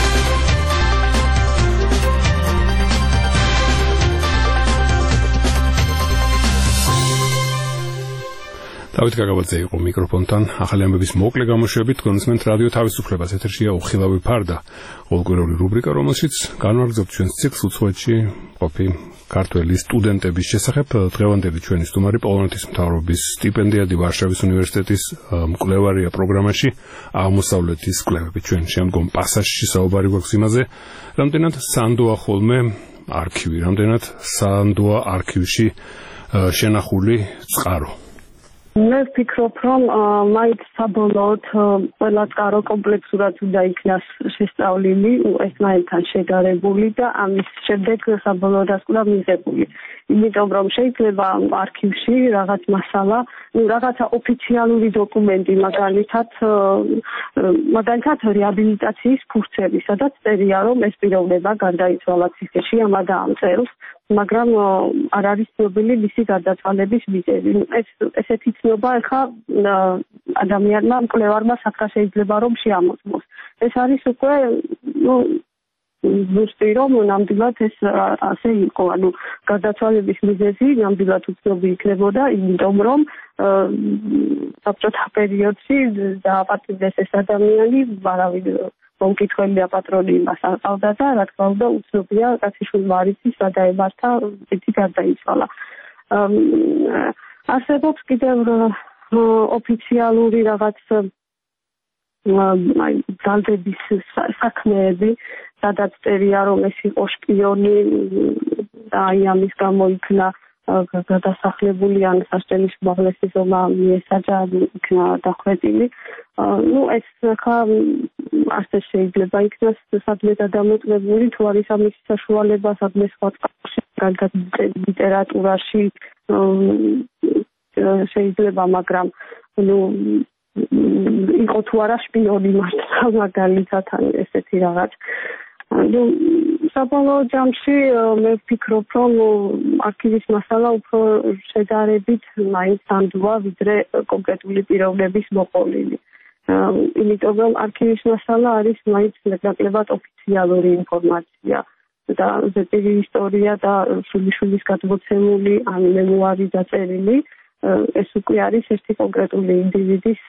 დავით კაკაბაძე იყო მიკროფონთან. ახალი ამბების მოკლე გამოშვებით თქვენსმენთ რადიო თავისუფლებას ეთერშია უხილავი ფარდა, ყოველკვირეული რუბრიკა, რომელშიც განვაგრძობთ ჩვენს ციკლს უცხოეთში ყოფი ქართველი სტუდენტების შესახებ. დღევანდელი ჩვენი სტუმარი პოლონეთის მთავრობის სტიპენდიადი ვარშავის უნივერსიტეტის მკვლევარია პროგრამაში აღმოსავლეთის კვლევები. ჩვენ შემდგომ პასაჟში საუბარი გვაქვს იმაზე, რამდენად სანდოა ხოლმე არქივი, რამდენად სანდოა არქივში შენახული წყარო. მე ვფიქრობ, რომ მაინც საბოლოოდ ყველა წყარო კომპლექსურად უნდა იქნას შესწავლილი, ეს მაინცთან შეგარებული და ამის შემდეგ საბოლოოდ დასკვნა მიღებული. იმიტომ რომ შეიძლება არქივში რაღაც მასალა, ну რაღაცა ოფიციალური დოკუმენტი, მაგალითად მაგალითად რეაბილიტაციის ფურცელი, სადაც წერია, რომ ეს პიროვნება გარდაიცვალა ციხეში ამ და ამ წელს, მაგრამ არ არის ცნობილი მისი გარდაცვალების მიზეზი. ეს ესეთი ცნობა ახლა ადამიანმა, მკვლევარმა საფრთხე შეიძლება რომ შეამოწმოს. ეს არის უკვე, ну ზუსტი რომ ნამდვილად ეს ასე იყო, ანუ გარდაცვალების მიზეზი ნამდვილად უცნობი იქნებოდა, იმიტომ რომ საბჭოთა პერიოდში დააპატიმრეს ეს ადამიანი, ვარავინ მომკითხველი პატრონი იმას აყავდა და რა თქმა უნდა უცნობია კაციშვილმა არ იცის რა დაემართა, ცეთი გარდაიცვალა. არსებობს კიდევ ოფიციალური რაღაც აი ძალდების საქმეები, სადაც წერია, რომ ეს იყო შპიონი და აი ამის გამო იქნა გადასახლებული ან სასჯელის უმაღლესი ზომა მიესაჯა, იქნა დახვეწილი. ну ეს ხა ასე შეიძლება იქნას სადმე გადამოწმებული, თუ არის ამის საშუალება სადმე სხვა ლიტერატურაში შეიძლება, მაგრამ ну იყო თუ არა შპიონი მართლა მაგალითად ესეთი რაღაც. ანუ საბოლოო ჯამში მე ვფიქრობ, რომ არქივის მასალა უფრო შედარებით მაინც ამდვა, ვიდრე კონკრეტული პიროვნების მოყოლილი. იმიტომ რომ არქივის მასალა არის მაინც ნაკლებად ოფიციალური ინფორმაცია და ზეპირი ისტორია და შვილიშვილის გადმოცემული ან მემუარი დაწერილი, ეს უკვე არის ერთი კონკრეტული ინდივიდის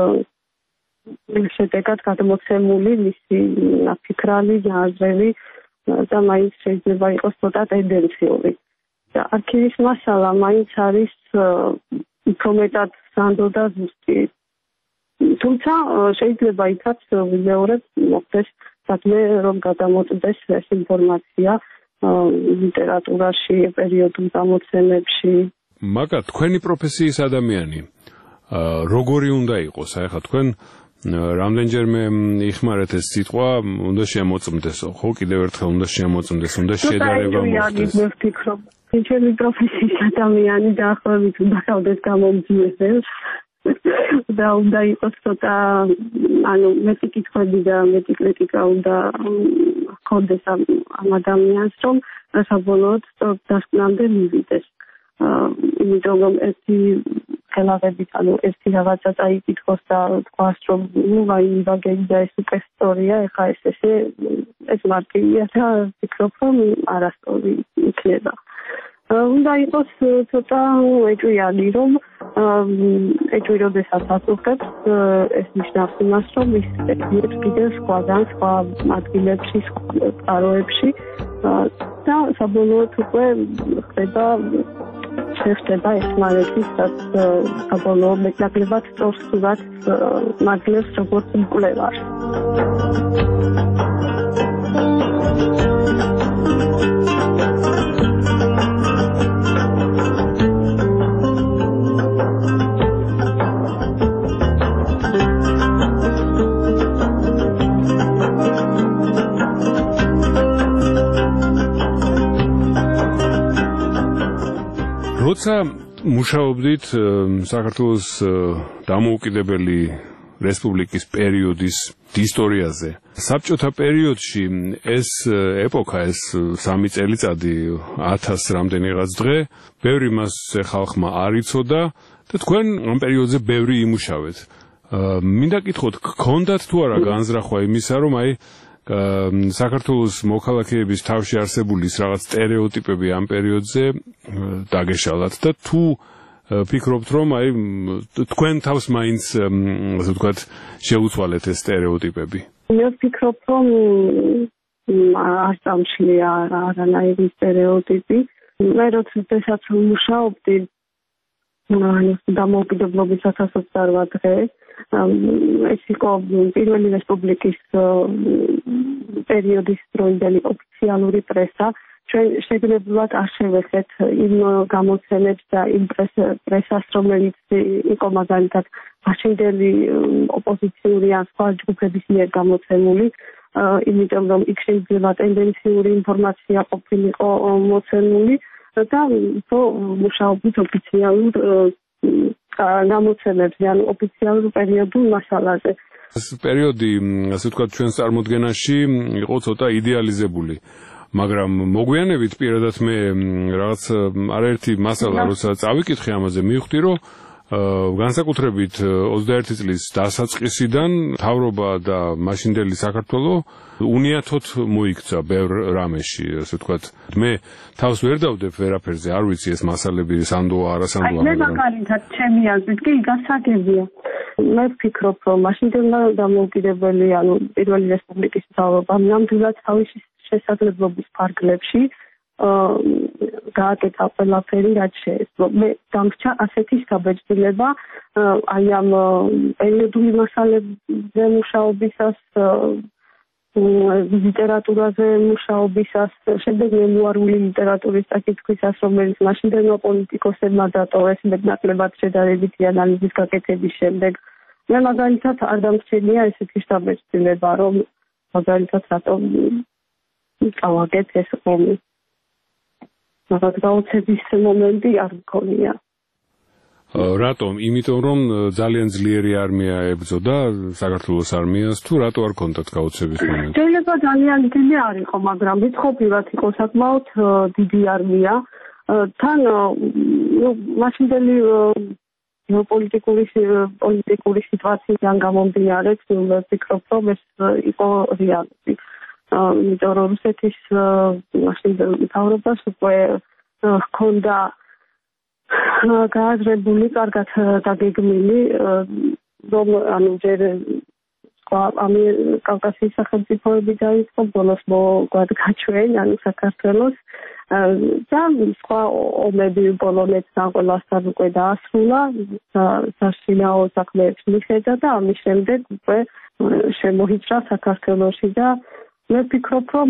შედეგად გადმოცემული მისი ნაფიქრალი, აზრები და მაინც შეიძლება იყოს ცოტა ტენდენციური. და არქივის მასალა მაინც არის უფრო მეტად სანდო და ზუსტი. თუმცა შეიძლება იქაც ვიმეორებ მოხდეს საქმე, რომ გადამოწდეს ეს ინფორმაცია ლიტერატურაში, პერიოდულ გამოცემებში. მაგა თქვენი პროფესიის ადამიანი როგორი უნდა იყოს? აი ხა თქვენ რამდენჯერმე იხმარეთ ეს სიტყვა, უნდა შემოწმდეს, ხო კიდევ ერთხელ უნდა შემოწმდეს, უნდა შედარება მოხდეს. მე ვფიქრობ, ჩემი პროფესიის ადამიანი დაახლოებით უნდა გავდეს გამომძიებელს და უნდა იყოს ცოტა, ანუ მეტი კითხვები და მეტი კრიტიკა უნდა ჰქონდეს ამ ადამიანს, რომ საბოლოოდ დასკვნამდე მივიდეს. იმიტომ რომ ერთი ხელაღებით, ანუ ერთი რაღაცა წაიკითხოს და თქვას, რომ ნუ ვაი ვაგები და ეს უკვე ისტორია, ეხა ეს ესე ეს მარტივია და ვფიქრობ, რომ არასწორი იქნება. უნდა იყოს ცოტა ეჭვიანი, რომ ეჭვი როდესაც აწუხებს, ეს ნიშნავს იმას, რომ ის ექნებს კიდევ სხვაგან სხვა ადგილებში, სხვა წყაროებში და საბოლოოდ უკვე ხდება შეხვდება ერთმანეთის საბოლოო მეტნაკლებად სწორ სურათს მაგლებს როგორც მკვლევარს. როცა მუშაობდით საქართველოს დამოუკიდებელი რესპუბლიკის პერიოდის ისტორიაზე, საბჭოთა პერიოდში ეს ეპოქა, ეს სამი წელიწადი, ათას რამდენიღაც დღე, ბევრი მასზე ხალხმა არ იცოდა და თქვენ ამ პერიოდზე ბევრი იმუშავეთ. მინდა გითხოთ, გქონდათ თუ არა განზრახვა იმისა, რომ აი საქართველოს მოქალაქეების თავში არსებული რაღაც სტერეოტიპები ამ პერიოდზე დაგეშალათ და თუ ფიქრობთ, რომ აი თქვენ თავს მაინც ასე ვთქვათ შეუცვალეთ ეს სტერეოტიპები? მე ვფიქრობ, რომ არ წამშლია არანაირი სტერეოტიპი. მე როდესაც ვმუშაობდი დამოუკიდებლობის ათას ოცდაორ დღე, ეს იყო პირველი რესპუბლიკის პერიოდის დროინდელი ოფიციალური პრესა. ჩვენ შეგნებულად არ შევეხეთ იმ გამოცემებს და იმ პრესას, რომელიც იყო მაგალითად მაშინდელი ოპოზიციური ან სხვა ჯგუფების მიერ გამოცემული, იმიტომ რომ იქ შეიძლება ტენდენციური ინფორმაცია ყოფილიყო მოცემული და უფრო მუშაობდით ოფიციალურ გამოცემებზე, ანუ ოფიციალურ პერიოდულ მასალაზე. ეს პერიოდი, ასე ვთქვათ, ჩვენს წარმოდგენაში იყო ცოტა იდეალიზებული. მაგრამ მოგვიანებით პირადად მე რაღაც არაერთი მასალა როცა წავიკითხე ამაზე, მივხვდი, რომ განსაკუთრებით ოცდაერთი წლის დასაწყისიდან მთავრობა და მაშინდელი საქართველო უნიათოდ მოიქცა ბევრ რამეში, ასე ვთქვათ. მე თავს ვერ დავდებ ვერაფერზე, არ ვიცი ეს მასალები სანდოა, არასანდოა. მე მაგალითად ჩემი აზრით კი გასაგებია. მე ვფიქრობ, რომ მაშინდელმა დამოუკიდებელი, ანუ პირველი რესპუბლიკის მთავრობამ ნამდვილად თავისი შესაძლებლობის ფარგლებში გააკეთა ყველაფერი, რაც შეეძლო. მე დამრჩა ასეთი საბეჭდილება აი ამ პერიოდული მასალებზე მუშაობისას, ლიტერატურაზე მუშაობისას, შემდეგ მემუარული ლიტერატურის წაკითხვისას, რომელიც მაშინდელმა პოლიტიკოსებმა დატოვეს მეტნაკლებად შედარებითი ანალიზის გაკეთების შემდეგ. მე მაგალითად არ დამრჩენია ესეთი საბეჭდილება, რომ მაგალითად რატომ წავაგეთ ეს ომი. რაღაც გაუცების მომენტი არ მქონია. რატომ? იმიტომ რომ ძალიან ძლიერი არმია ებრძოდა საქართველოს არმიას თუ რატო არ ქონდათ გაუცების მომენტი? შეიძლება ძალიან დიდი არ იყო, მაგრამ ვიტყობრივად იყო საკმაოდ დიდი არმია. თან ნუ მაშინდელი გეოპოლიტიკური პოლიტიკური სიტუაციიდან გამომდინარე, ვფიქრობ, რომ ეს იყო რეალური. იმიტომ რომ რუსეთის მაშინდელ მთავრობას უკვე ჰქონდა გააზრებული, კარგად დაგეგმილი, რომ ანუ ჯერ კავკასიის სახელმწიფოები დაიწყო, ბოლოს მოგვად გაჩვენ, ანუ საქართველოს და სხვა ომები პოლონეთთან ყველასთან უკვე დაასრულა, საშინაო საქმეებს მიხედა და ამის შემდეგ უკვე შემოიჭრა საქართველოში და მე ვფიქრობ, რომ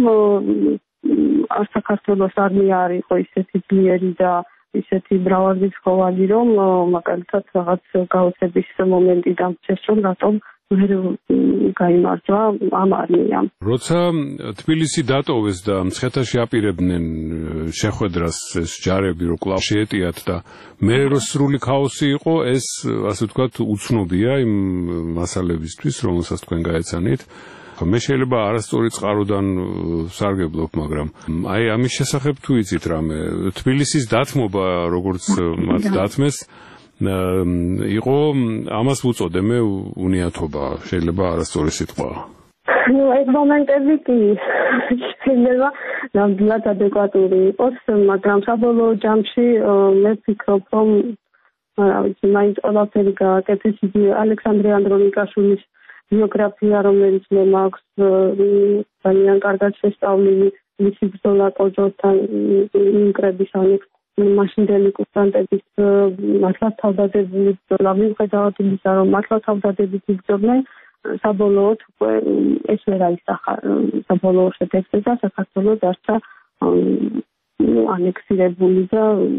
არ საქართველოს არმია არ იყო ისეთი ძლიერი და ისეთი მრავალრიცხოვანი, რომ მაგალითად რაღაც გაუცების მომენტი დამწეს, რომ რატომ ვერ გაიმარჯვა ამ არმიამ. როცა თბილისი დატოვეს და მცხეთაში აპირებდნენ შეხვედრას ეს ჯარები, რომ კვლავ შეეტიათ და მე რო სრული ქაოსი იყო, ეს ასე ვთქვათ უცნობია იმ მასალებისთვის, რომელსაც თქვენ გაეცანით. მე შეიძლება არასწორი წყაროდან სარგებლობ, მაგრამ აი ამის შესახებ თუ იცით რამე, თბილისის დათმობა, როგორც მათ დათმეს, იყო ამას ვუწოდე მე უნიათობა, შეიძლება არასწორი სიტყვა. ნუ ეს მომენტები კი შეიძლება ნამდვილად ადეკვატური იყოს, მაგრამ საბოლოო ჯამში მე ვფიქრობ, რომ რა ვიცი, მაინც ყველაფერი გააკეთეს. იგი ალექსანდრე ანდრონიკაშვილის ბიოგრაფია, რომელიც მე მაქვს ძალიან კარგად შესწავლილი, მისი ბრძოლა კოჯოსთან ინკრების ანექს მაშინდელი კურსანტების მართლაც თავდადებული ბრძოლა, მიუხედავად იმისა, რომ მართლაც თავდადებით იბრძოდნენ, საბოლოოდ უკვე ეს ვერ აისახა საბოლოო შედეგზე და საქართველოს დარჩა ანექსირებული და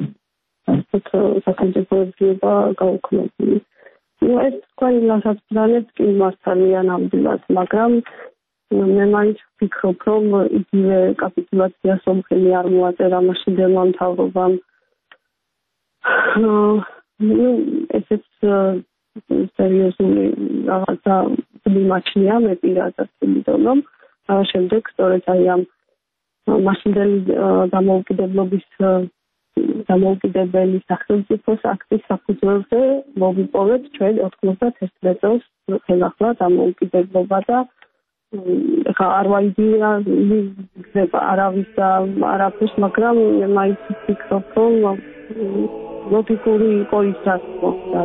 სახელმწიფოებრიობა გაუქმებული. ნუ ეს თქვენი ლაშქრობებს კი მართალია ნამდვილად, მაგრამ მე მაინც ვფიქრობ, რომ იგივე კაპიტულაცია სომხელი არ მოაწერა მაშინდელმა მთავრობამ. ნუ ესეც სერიოზული რაღაცა მიმაჩნია მე პირადად, იმიტომ რომ შემდეგ სწორედ აი ამ მაშინდელი დამოუკიდებლობის დამოუკიდებელი სახელმწიფოს აქტის საფუძველზე მოვიპოვეთ ჩვენ ოთხმოცდაერთი წელს ხელახლა დამოუკიდებლობა და ხა არ ვაიდია არავის და არაფერს, მაგრამ მაინც ვფიქრობ, რომ ლოგიკური იყო ის, რაც მოხდა.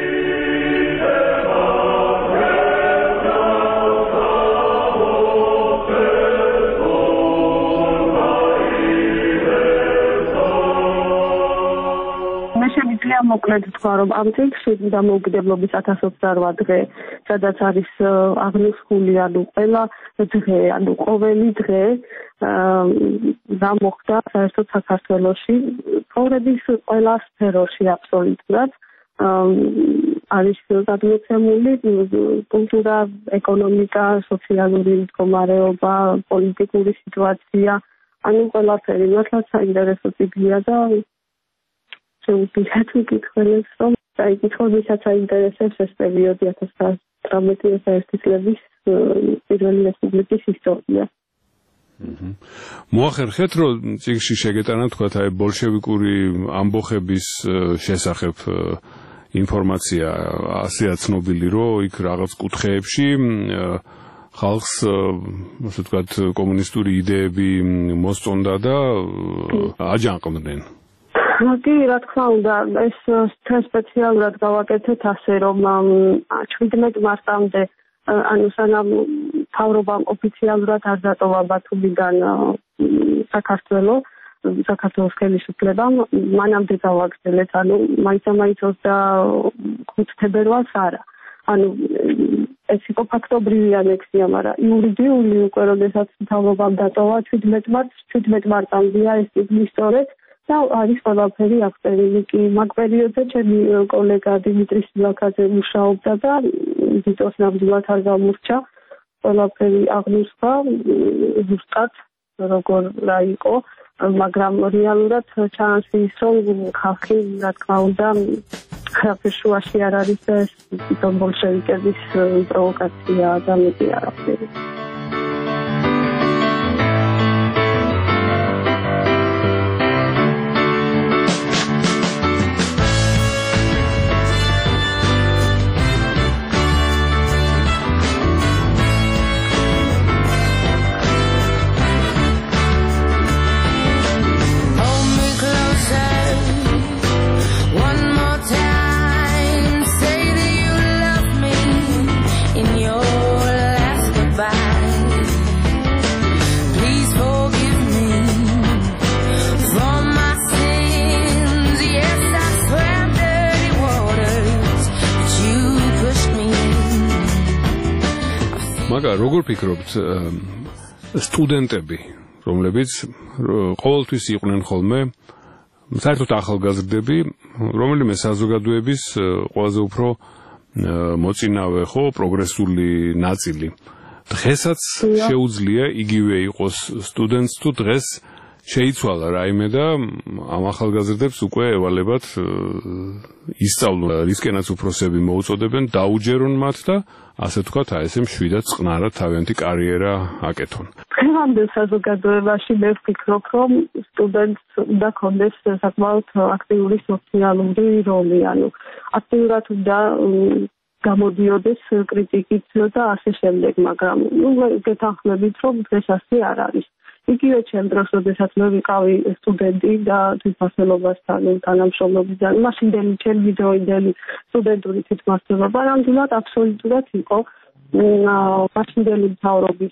შემიძლია მოკლედ თქვა, რომ ამ წელს დამოუკიდებლობის ათას ოცდაოთხ დღე, სადაც არის აღნიშნული, ანუ ყველა დღე, ანუ ყოველი დღე და მოხდა საერთოდ საქართველოში, ცხოვრების ყველა სფეროში აბსოლუტურად არის გადმოცემული კულტურა, ეკონომიკა, სოციალური მდგომარეობა, პოლიტიკური სიტუაცია, ანუ ყველაფერი მართლაც საინტერესო წიგნია და შეუძლია თუ გითხრათ, რომ საინტერესოა საინტერესებს ეს პერიოდი ათას ცხრამეტი წლების პირველი რესპუბლიკის ისტორია. მოახერხეთ, რომ წიგნში შეგეტანა თქვათ აი ბოლშევიკური ამბოხების შესახებ ინფორმაცია ასეა ცნობილი, რომ იქ რაღაც კუთხეებში ხალხს, ასე ვთქვათ, კომუნისტური იდეები მოსწონდა და აჯანყდნენ. კი, რა თქმა უნდა, ეს სპეციალურად გავაკეთეთ ასე, რომ შვიდმეტ მარტამდე, ანუ სანამ მთავრობამ ოფიციალურად არ დატოვა ბათუმიდან საქართველო, საქართველოს ხელისუფლებამ, მანამდე გავაგრძელეთ, ანუ მაინც-მაინც ოცდახუთი თებერვალს არა. ანუ ეს იყო ფაქტობრივი ანექსია, მაგრამ იურიდიული უკვე როდესაც მთავრობამ დატოვა შვიდმეტ მარტს, შვიდმეტ მარტამდეა ეს წიგნი სწორედ და არის ყველაფერი აღწერილი. კი მაგ პერიოდზე ჩემი კოლეგა დიმიტრი სილაქაძე მუშაობდა და ვიტოს ნამდვილად არ გამორჩა ყველაფერი აღნიშნა ზუსტად როგორ რა იყო, მაგრამ რეალურად ჩანს ის, რომ ხალხი რა თქმა უნდა ხალხში არ არის ეს თვითონ ბოლშევიკების პროვოკაცია და მეტი არაფერი. მაგრამ როგორ ფიქრობთ სტუდენტები, რომლებიც ყოველთვის იყვნენ ხოლმე საერთოდ ახალგაზრდები, რომელიმე საზოგადოების ყველაზე უფრო მოწინავე ხო პროგრესული ნაწილი. დღესაც შეუძლია იგივე იყოს სტუდენტს თუ დღეს შეიცვალა რაიმე და ამ ახალგაზრდებს უკვე ევალებათ ისწავლონ რისკენაც უფროსები მოუწოდებენ, დაუჯერონ მათ და ასე ვთქვათ, აი ესე მშვიდად წყნარად თავიანთი კარიერა აკეთონ. დღევანდელ საზოგადოებაში მე ვფიქრობ, რომ სტუდენტს უნდა ქონდეს საკმაოდ აქტიური სოციალური როლი, ანუ აქტიურად უნდა გამოდიოდეს კრიტიკით და ასე შემდეგ, მაგრამ ნუ გეთანხმებით, რომ დღეს ასე არ არის. იგივე ჩემ დროს, როდესაც მე ვიყავი სტუდენტი და თვითმმართველობასთან თანამშრომლობიდან, მაშინდელი ჩემი დროინდელი სტუდენტური თვითმმართველობა ნამდვილად აბსოლუტურად იყო მაშინდელი მთავრობის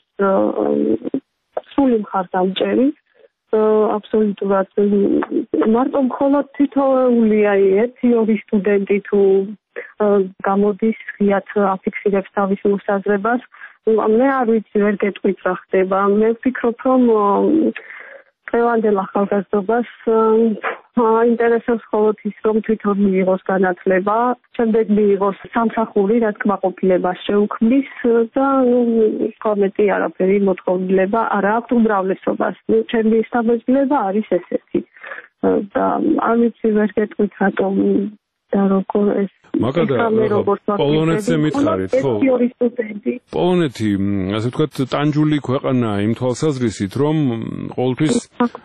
სრული მხარდამჭერი, აბსოლუტურად მარტო მხოლოდ თითოეული ერთი ორი სტუდენტი თუ გამოდის ღიად აფიქსირებს თავის მოსაზრებას. მე არ ვიცი, ვერ გეტყვით რა ხდება. მე ვფიქრობ, რომ დღევანდელ ახალგაზრდობას აინტერესებს მხოლოდ ის, რომ თვითონ მიიღოს განათლება, შემდეგ მიიღოს სამსახური, რაც კმაყოფილებას შეუქმნის და სხვა მეტი არაფერი მოთხოვნილება არ აქვს უმრავლესობას. ჩემი სტაბილიზება არის ესეთი. და არ ვიცი, ვერ გეტყვით რატომ და როგორ ეს მაგალითად პოლონეთზე მითხარით ხო? პოლონეთი, ასე ვთქვათ, ტანჯული ქვეყანაა იმ თვალსაზრისით, რომ ყოველთვის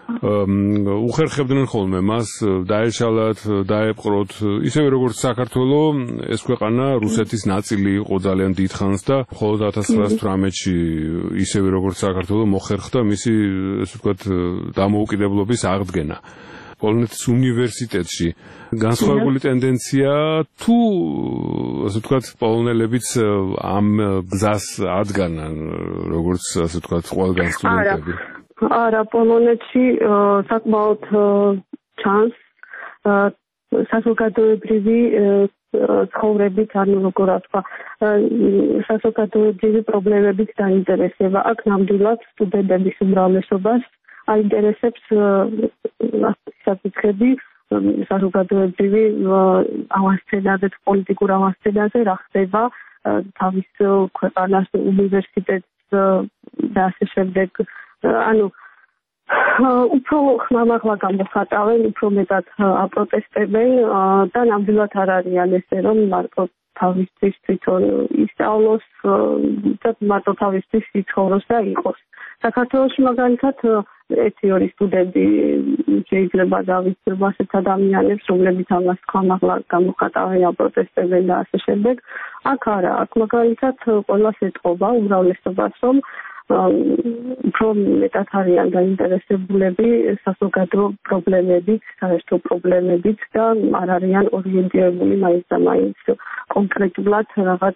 უხერხებდნენ ხოლმე მას დაეშალათ, დაეპყროთ, ისევე როგორც საქართველოს ეს ქვეყანა რუსეთის ნაწილი იყო ძალიან დიდხანს და მხოლოდ ათას ცხრაასი თვრამეტში ისევე როგორც საქართველოს მოხერხდა მისი, ასე ვთქვათ, დამოუკიდებლობის აღდგენა. პოლონეთის უნივერსიტეტში განსხვავებული ტენდენცია თუ ასე ვთქვათ პოლონელებიც ამ გზას ადგანან როგორც ასე ვთქვათ ყველგან სტუდენტები. არა, პოლონეთში საკმაოდ ჩანს საზოგადოებრივი ცხოვრებით, ანუ როგორ ვთქვა, საზოგადოებრივი პრობლემებით დაინტერესება. აქ ნამდვილად სტუდენტების უმრავლესობას აინტერესებს საკითხები საზოგადოებრივი ავანსცენაზე, პოლიტიკურ ავანსცენაზე რა ხდება თავის ქვეყანას, უნივერსიტეტს და ასე შემდეგ. ანუ უფრო ხმამაღლა გამოხატავენ, უფრო მეტად აპროტესტებენ და ნამდვილად არ არიან ესე, რომ მარტო თავისთვის თვითონ ისწავლოს და მარტო თავისთვის იცხოვროს და იყოს. საქართველოში მაგალითად ერთი ორი სტუდენტი შეიძლება დავიცნობ ასეთ ადამიანებს, რომლებიც ამას ხმამაღლა გამოხატავენ, აპროტესტებენ და ასე შემდეგ. აქ არა, აქ მაგალითად ყველას ეტყობა უმრავლესობას, რომ უფრო მეტად არიან დაინტერესებულები საზოგადო პრობლემებით, საერთო პრობლემებით და არ არიან ორიენტირებული მაინც და მაინც კონკრეტულად რაღაც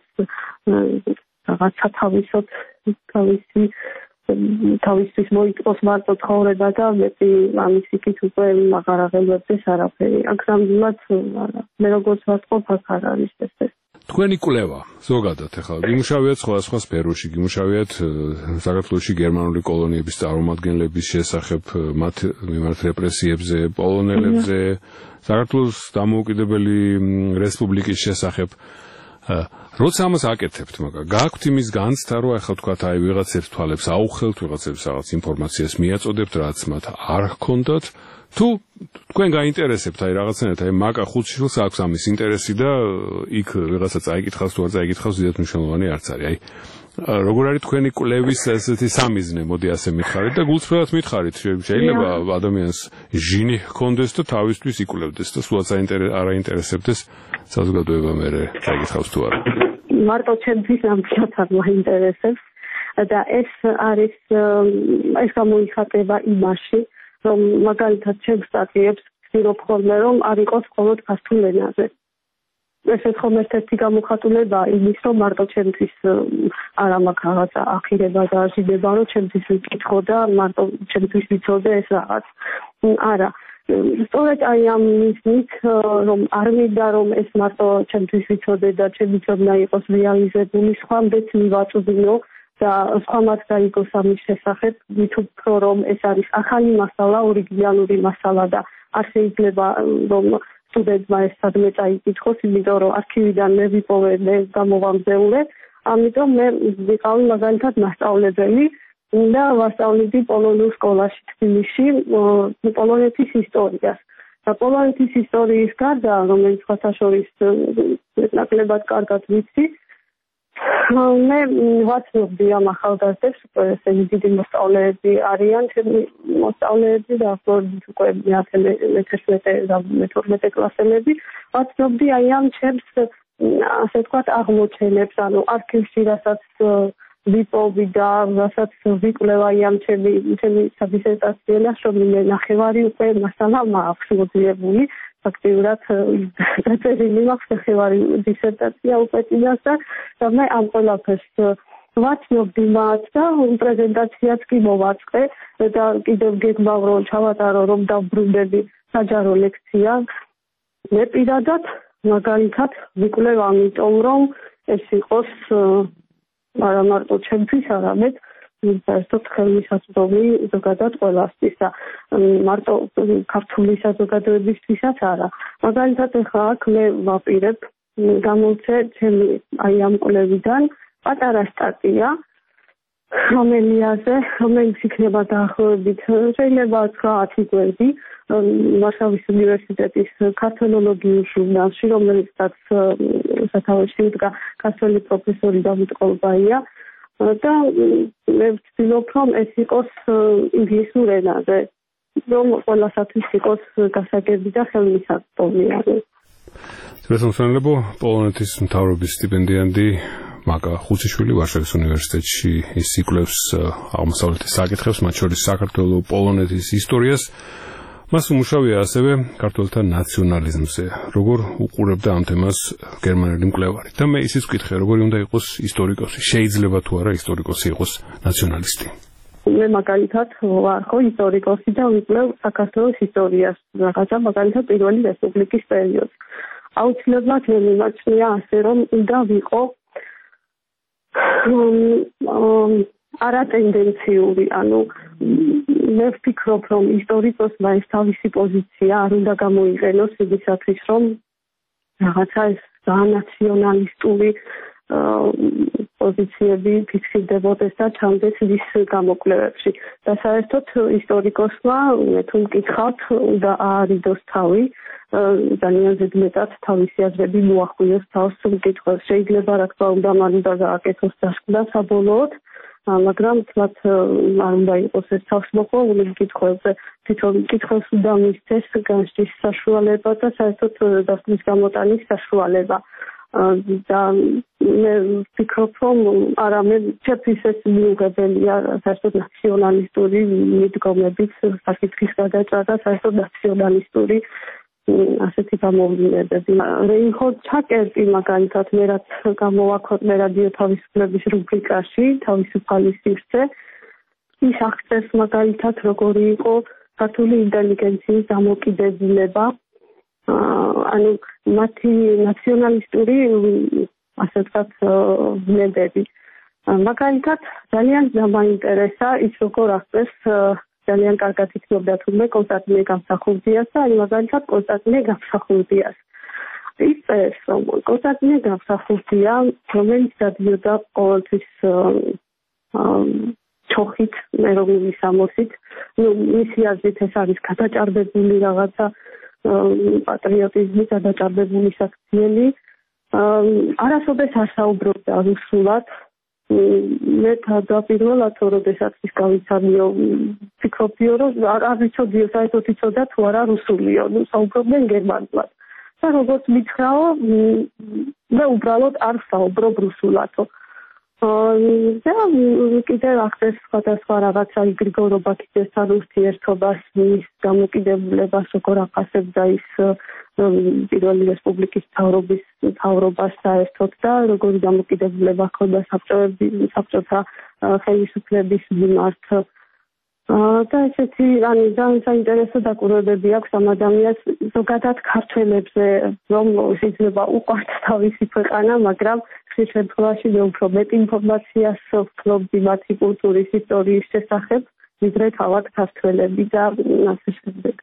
რაღაც სათავისოდ თავისი თავისთვის მოიწყოს მარტო ცხოვრება და მეტი ამის იქით უკვე აღარ აღელვებდეს არაფერი. აქ ნამდვილად მე როგორც ვატყობ, აქ არ არის ეს. თქვენი კვლევა ზოგადად ახლა გიმუშავიათ სხვადასხვა სფეროში, გიმუშავიათ საქართველოში გერმანული კოლონიების წარმომადგენლების შესახებ, მათ მიმართ რეპრესიებზე, პოლონელებზე, საქართველოს დამოუკიდებელი რესპუბლიკის შესახებ. როცა ამას აკეთებთ, მაგრამ გააქვთ იმის განცდა, რომ ახლა თქვა აი ვიღაცებს თვალებს აუხელთ, ვიღაცებს რაღაც ინფორმაციას მიაწოდებთ, რაც მათ არ ჰქონდათ, თუ თქვენ გაინტერესებთ აი რაღაცნაირად აი მაკა ხუთშვილს აქვს ამის ინტერესი და იქ ვიღაცა წაიკითხავს თუ არ წაიკითხავს, დიდად მნიშვნელოვანი არც არის. აი როგორ არის თქვენი კვლევის ესეთი სამიზნე, მოდი ასე მითხარით და გულწრფელად მითხარით, შეიძლება ადამიანს ჟინი ჰქონდეს და თავისთვის იკვლევდეს და სულაც არ აინტერესებდეს საზოგადოება მერე წაიკითხავს თუ არა. მარტო ჩემთვის ნამდვილად არ მაინტერესებს და ეს არის ეს გამოიხატება იმაში, რომ მაგალითად ჩემს სტატიებს ვცდილობ ხოლმე რომ არ იყოს მხოლოდ ქართულ ენაზე. ესეც ხომ ერთ-ერთი გამოხატულებაა იმის, რომ მარტო ჩემთვის არა მაქვს რაღაცა ახირება და აზრდება, რომ ჩემთვის ვიკითხო და მარტო ჩემთვის ვიცოდე ეს რაღაც. არა. სწორედ აი ამ მიზნით, რომ არ მინდა რომ ეს მარტო ჩემთვის ვიცოდე და ჩემი ცოდნა იყოს რეალიზებული, სხვამდეც მივაწვდინო და სხვამაც გაიგოს ამის შესახებ, ვით უფრო რომ ეს არის ახალი მასალა, ორიგინალური მასალა და არ შეიძლება რომ სტუდენტმა ეს სადმე წაიკითხოს, იმიტომ რომ არქივიდან მე ვიპოვე, მე გამოვამზეულე, ამიტომ მე ვიყავი მაგალითად მასწავლებელი და ვასწავლედი პოლონურ სკოლაში თბილისში პოლონეთის ისტორიას. და პოლონეთის ისტორიის გარდა, რომელიც სხვათა შორის ნაკლებად კარგად ვიცი, მე ვაცნობდი ამ ახალგაზრდებს, ესენი დიდი მოსწავლეები არიან, ჩემი მოსწავლეები და უკვე მეთერთმეტე და მეთორმეტე კლასელები, ვაცნობდი აი ამ ჩემს ასე ვთქვათ აღმოჩენებს, ანუ არქივში რასაც ვიპოვი და რასაც ვიკვლევ აი ამ ჩემი ჩემი სადისერტაციო ნაშრომი მე ნახევარი უკვე მასალა მაქვს მოძლებული. ფაქტიურად დაწერილი მაქვს ნახევარი დისერტაცია უკვე წინას და მე ამ ყველაფერს ვაცნობდი მათ და პრეზენტაციაც კი მოვაწყე და კიდევ გეგმავ რომ ჩავატარო რომ დავბრუნდები საჯარო ლექცია. მე პირადად მაგალითად ვიკვლევ ამიტომ რომ ეს იყოს არა მარტო ჩემთვის, არამედ საერთოდ ხელმისაწვდომი ზოგადად ყველასთვის და მარტო ქართული საზოგადოებისთვისაც არა. მაგალითად ახლა აქ მე ვაპირებ გამოვცე ჩემი აი ამ კვლევიდან პატარა სტატია, რომელიაზე, რომელიც იქნება დაახლოებით შეიძლება ცხრაათი გვერდი ვარშავის უნივერსიტეტის ქართველოლოგიის ჟურნალში, რომელიცაც სათავეში იდგა ქართველი პროფესორი დავით ყოლბაია და მე ვცდილობ რომ ეს იყოს ინგლისურ ენაზე, რომ ყველასათვის იყოს გასაგები და ხელმისაწვდომი. შესაძლებლო პოლონეთის მთავრობის სტიპენდიანტი მაკა ხუციშვილი ვარშავის უნივერსიტეტში ის იკვლევს აღმოსავლეთის საკითხებს, მათ შორის საქართველოს პოლონეთის ისტორიას. მას უმუშავია ასევე ქართველთა ნაციონალიზმზე, როგორ უყურებდა ამ თემას გერმანელი მკვლევარი. და მე ისიც ვკითხე, როგორი უნდა იყოს ისტორიკოსი, შეიძლება თუ არა ისტორიკოსი იყოს ნაციონალისტი. მე მაგალითად ვარ ხო ისტორიკოსი და ვიკვლევ საქართველოს ისტორიას, რაღაცა მაგალითად პირველი რესპუბლიკის პერიოდს. აუცილებლად მე მიმაჩნია ასე, რომ უნდა ვიყო არატენდენციური, ანუ მე ვფიქრობ, რომ ისტორიკოსმა ეს თავისი პოზიცია არ უნდა გამოიყენოს იმისათვის, რომ რაღაცა ეს ნაციონალისტური პოზიციები ფიქსირდებოდეს და ჩამდეს მის გამოკვლევებში. და საერთოდ ისტორიკოსმა, მე თუ მკითხავთ, უნდა აარიდოს თავი, ძალიან ზედმეტად თავისი აზრები მოახვილოს თავს მკითხვას. შეიძლება რა თქმა უნდა მან უნდა გააკეთოს დასკვნა საბოლოოდ, მაგრამ თმათ არ უნდა იყოს ეს თავსმოყვეული მკითხვებზე. თვითონ მკითხველს უნდა მისცეს განშტის საშუალება და საერთოდ დასკვნის გამოტანის საშუალება. და მე ვფიქრობ, რომ არამედ ჩემთვის ეს მიუღებელია საერთოდ ნაციონალისტური მიდგომებით საკითხის გადაჭრა და საერთოდ ნაციონალისტური ასეთი გამოვლენები. რეინჰოლდ ჩაკერტი მაგალითად მე რაც გამოვაქვეყნე რადიო თავისუფლების რუბრიკაში თავისუფალი სივრცე, ის აღწერს მაგალითად როგორი იყო ქართული ინტელიგენციის დამოკიდებულება, ანუ მათი ნაციონალისტური ასე ვთქვათ ვნებები. მაგალითად ძალიან დამაინტერესა ის როგორ აღწერს ძალიან კარგად იცნობდა თუმე კონსტანტინე გამსახურდიას და აი მაგალითად კონსტანტინე გამსახურდიას. ის წერს, რომ კონსტანტინე გამსახურდია, რომელიც დადიოდა ყოველთვის ჩოხით, ეროვნული სამოსით. ნუ მისი აზრით ეს არის გადაჭარბებული რაღაცა პატრიოტიზმის გადაჭარბებული საქციელი. არასოდეს არ საუბრობდა რუსულად. მე თავდაპირველად როდესაც ის გავიცანიო, ვფიქრობდიო, რომ არ ვიცოდიო საერთოდ იცოდა თუ არა რუსულიო, ნუ საუბრობდნენ გერმანულად. და როგორც მითხრაო, მე უბრალოდ არ საუბრობ რუსულადო. და კიდევ ახდენს სხვადასხვა რაღაცა გრიგორ ობაქიძესთან ურთიერთობას, მის დამოკიდებულებას, როგორ აფასებდა ის პირველი რესპუბლიკის მთავრობის მთავრობას საერთოდ და როგორი დამოკიდებულება ჰქონდა საბჭოთა ხელისუფლების მიმართ. და ესეთი რანი ძალიან საინტერესო დაკვირვებები აქვს ამ ადამიანს ზოგადად ქართველებზე, რომ შეიძლება უყვართ თავისი ქვეყანა, მაგრამ ხშირ შემთხვევაში მე უფრო მეტ ინფორმაციას ვფლობდი მათი კულტურის ისტორიის შესახებ, ვიდრე თავად ქართველები და ასე შემდეგ.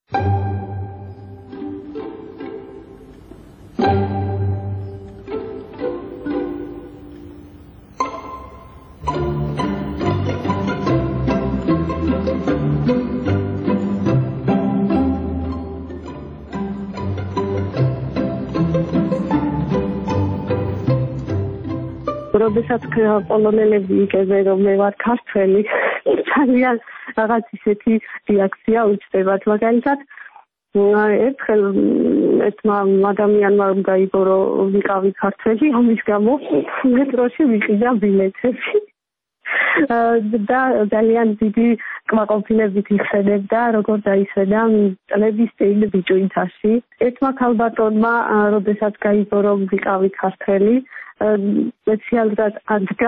როდესაც პოლონელები იგებენ, რომ მე ვარ ქართველი, ძალიან რაღაც ისეთი რეაქცია უჩნდებათ. მაგალითად, ერთხელ ერთმა ადამიანმა რომ გაიგო, რომ ვიყავი ქართველი, ამის გამო მეტროში ვიყიდა ბილეთები. და ძალიან დიდი კმაყოფილებით იხსენებდა, როგორ დაისვენა წლების წინ ბიჭვინთაში. ერთმა ქალბატონმა, როდესაც გაიგო, რომ ვიყავი ქართველი, სპეციალურად ადგა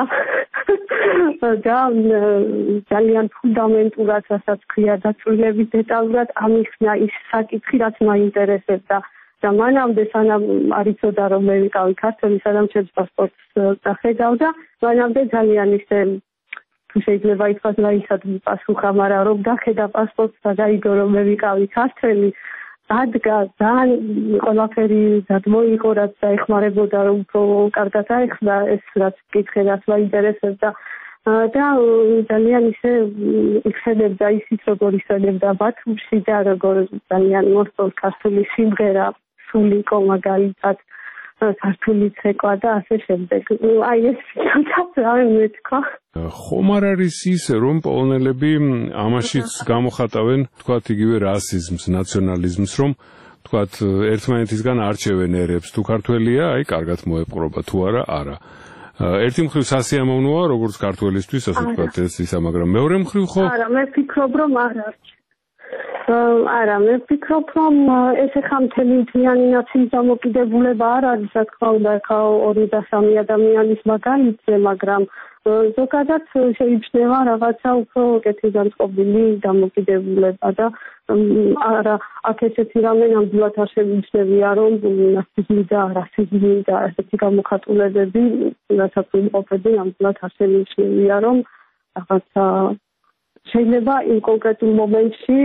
და ძალიან ფუნდამენტურად, რასაც ქვია, დაწვრილებით დეტალურად ამიხსნა ის საკითხი, რაც მაინტერესებდა. და მანამდე სანამ არ იცოდა, რომ მე ვიყავი ქართველი, სანამ ჩემს პასპორტს წახედავდა, მანამდე ძალიან ისე თუ შეიძლება ითქვას რაისადმი პასუხა, მაგრამ რომ დახედა პასპორტს და გაიგო, რომ მე ვიყავი ქართველი, ადგა ძალიან ყველაფერი გადმოიღო, რაც დაეხმარებოდა, რომ უფრო კარგად აეხსნა ეს რაც კითხე, რაც მაინტერესებდა და ძალიან ისე იხსენებდა ისიც, როგორ იხსენებდა ბათუმში და როგორ ძალიან მოსწონს ქართული სიმღერა, სულიკო მაგალითად, ქართული ცეკვა და ასე შემდეგ. აი ეს რა მეთქვა. ხომ არ არის ისე, რომ პოლონელები ამაშიც გამოხატავენ, თქვათ, იგივე რასიზმს, ნაციონალიზმს, რომ თქვათ, ერთმანეთისგან არჩევენ ერებს, თუ ქართველია, აი, კარგად მოეპყრობა, თუ არა, არა. ერთი მხრივ სასიამოვნოა, როგორც ქართველისთვის, ასე თქვათ, ეს ისა, მაგრამ მეორე მხრივ ხო? არა, მე ვფიქრობ, რომ არ არჩევ. არა, მე ვფიქრობ, რომ ეს ახლა მთელი მთლიანი ნაციის დამოკიდებულება არ არის, რა თქმა უნდა, ახლა ორი და სამი ადამიანის მაგალითზე, მაგრამ ზოგადად შეიჩნევა რაღაცა უფრო კეთილგანწყობილი დამოკიდებულება და არა, აქ ესეთი რამე ნამდვილად არ შემიძლია, რომ ნაციზმი და რასიზმი და ესეთი გამოხატულებები, რასაც ვიმყოფები, ნამდვილად არ შემიძლია, რომ რაღაცა შეიძლება იმ კონკრეტულ მომენტში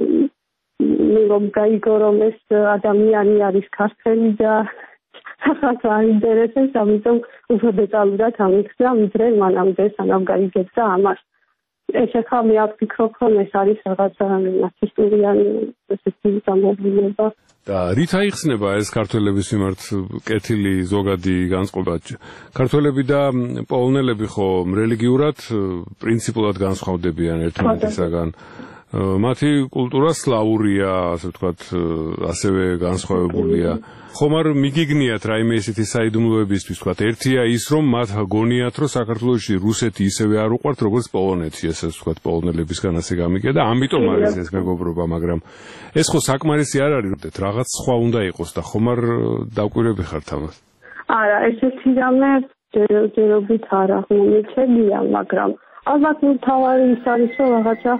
რომ გაიგო, რომ ეს ადამიანი არის ქართველი და რაღაც აინტერესებს, ამიტომ უფრო დეტალურად ამიხსნა, ვიდრე მანამდე სანამ გაიგებდა ამას. ეს ახლა მე ვფიქრობ, რომ ეს არის რაღაცა ნაცისტურიანი ესეთი გამოვლენა. და რით აიხსნება ეს ქართველების მიმართ კეთილი ზოგადი განწყობა? ქართველები და პოლონელები ხო რელიგიურად პრინციპულად განსხვავდებიან ერთმანეთისაგან. მათი კულტურა სლავურია, ასე ვთქვათ, ასევე განსხვავებულია. ხომ არ მიგიგნიათ რაიმე ესეთი საიდუმლოებისთვის, ვთქვათ, ერთია ის, რომ მათ გონიათ, რომ საქართველოში რუსეთი ისევე არ უყვართ, როგორც პოლონეთი, ესე ვთქვათ, პოლონელებისგან ასე გამიგია და ამიტომ არის ეს მეგობრობა, მაგრამ ეს ხო საკმარისი არ არის, რაღაც სხვა უნდა იყოს და ხომ არ დავკვირვები ხართ ამას? არა, ესეთი რამე ჯერჯერობით არ აღმომეჩენია, მაგრამ ალბათ თავარი ის არის, რომ რაღაცა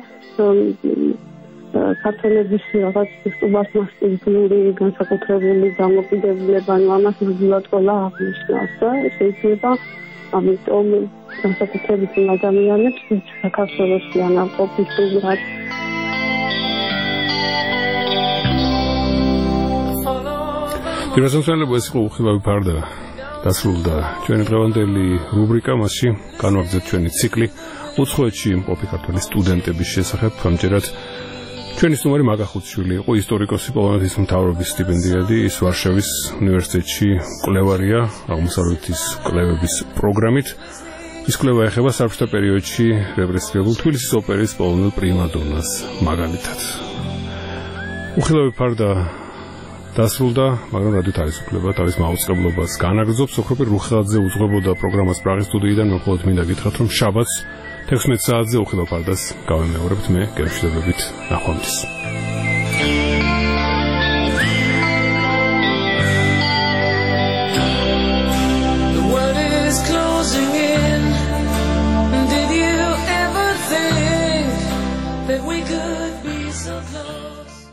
ქართველების რაღაც სტუმართმასტიბული განსაკუთრებული დამოკიდებულება, ანუ ამას ნამდვილად ყველა აღნიშნავს და შეიძლება ამიტომ განსაკუთრებით იმ ადამიანებს, ვინც საქართველოში ან ყოფილიყარ. Tirasonsaლებო ეს იყო უხილავი ფარდა დასრულდა ჩვენი დღევანდელი რუბრიკა, მასში განვაგრძელეთ ჩვენი ციკლი უცხოეთში მყოფი ქართველი სტუდენტების შესახებ. ამჯერად ჩვენი სტუმარი მაგა ხუთშვილი იყო, ისტორიკოსი, პოლონეთის მთავრობის სტიპენდიადი, ის ვარშავის უნივერსიტეტში კვლევარია აღმოსავლეთის კვლევების პროგრამით. ის კვლევა ეხება საბჭოთა პერიოდში რეპრესირებულ თბილისის ოპერის პოლონელ პრიმადონას მაგალითად. უხილავი ფარდა დასრულდა, მაგრამ რადიო თავისუფლება თავის მაუწყებლობას განაგრძობს. ოქროპირ რუხელაძე უძღვებოდა პროგრამას პრაღის სტუდიიდან. მე მხოლოდ მინდა გითხრათ, რომ შაბათს თექვსმეტ საათზე უხილავ ფარდას გავემეორებთ. მე გემშვიდობებით, ნახვამდის.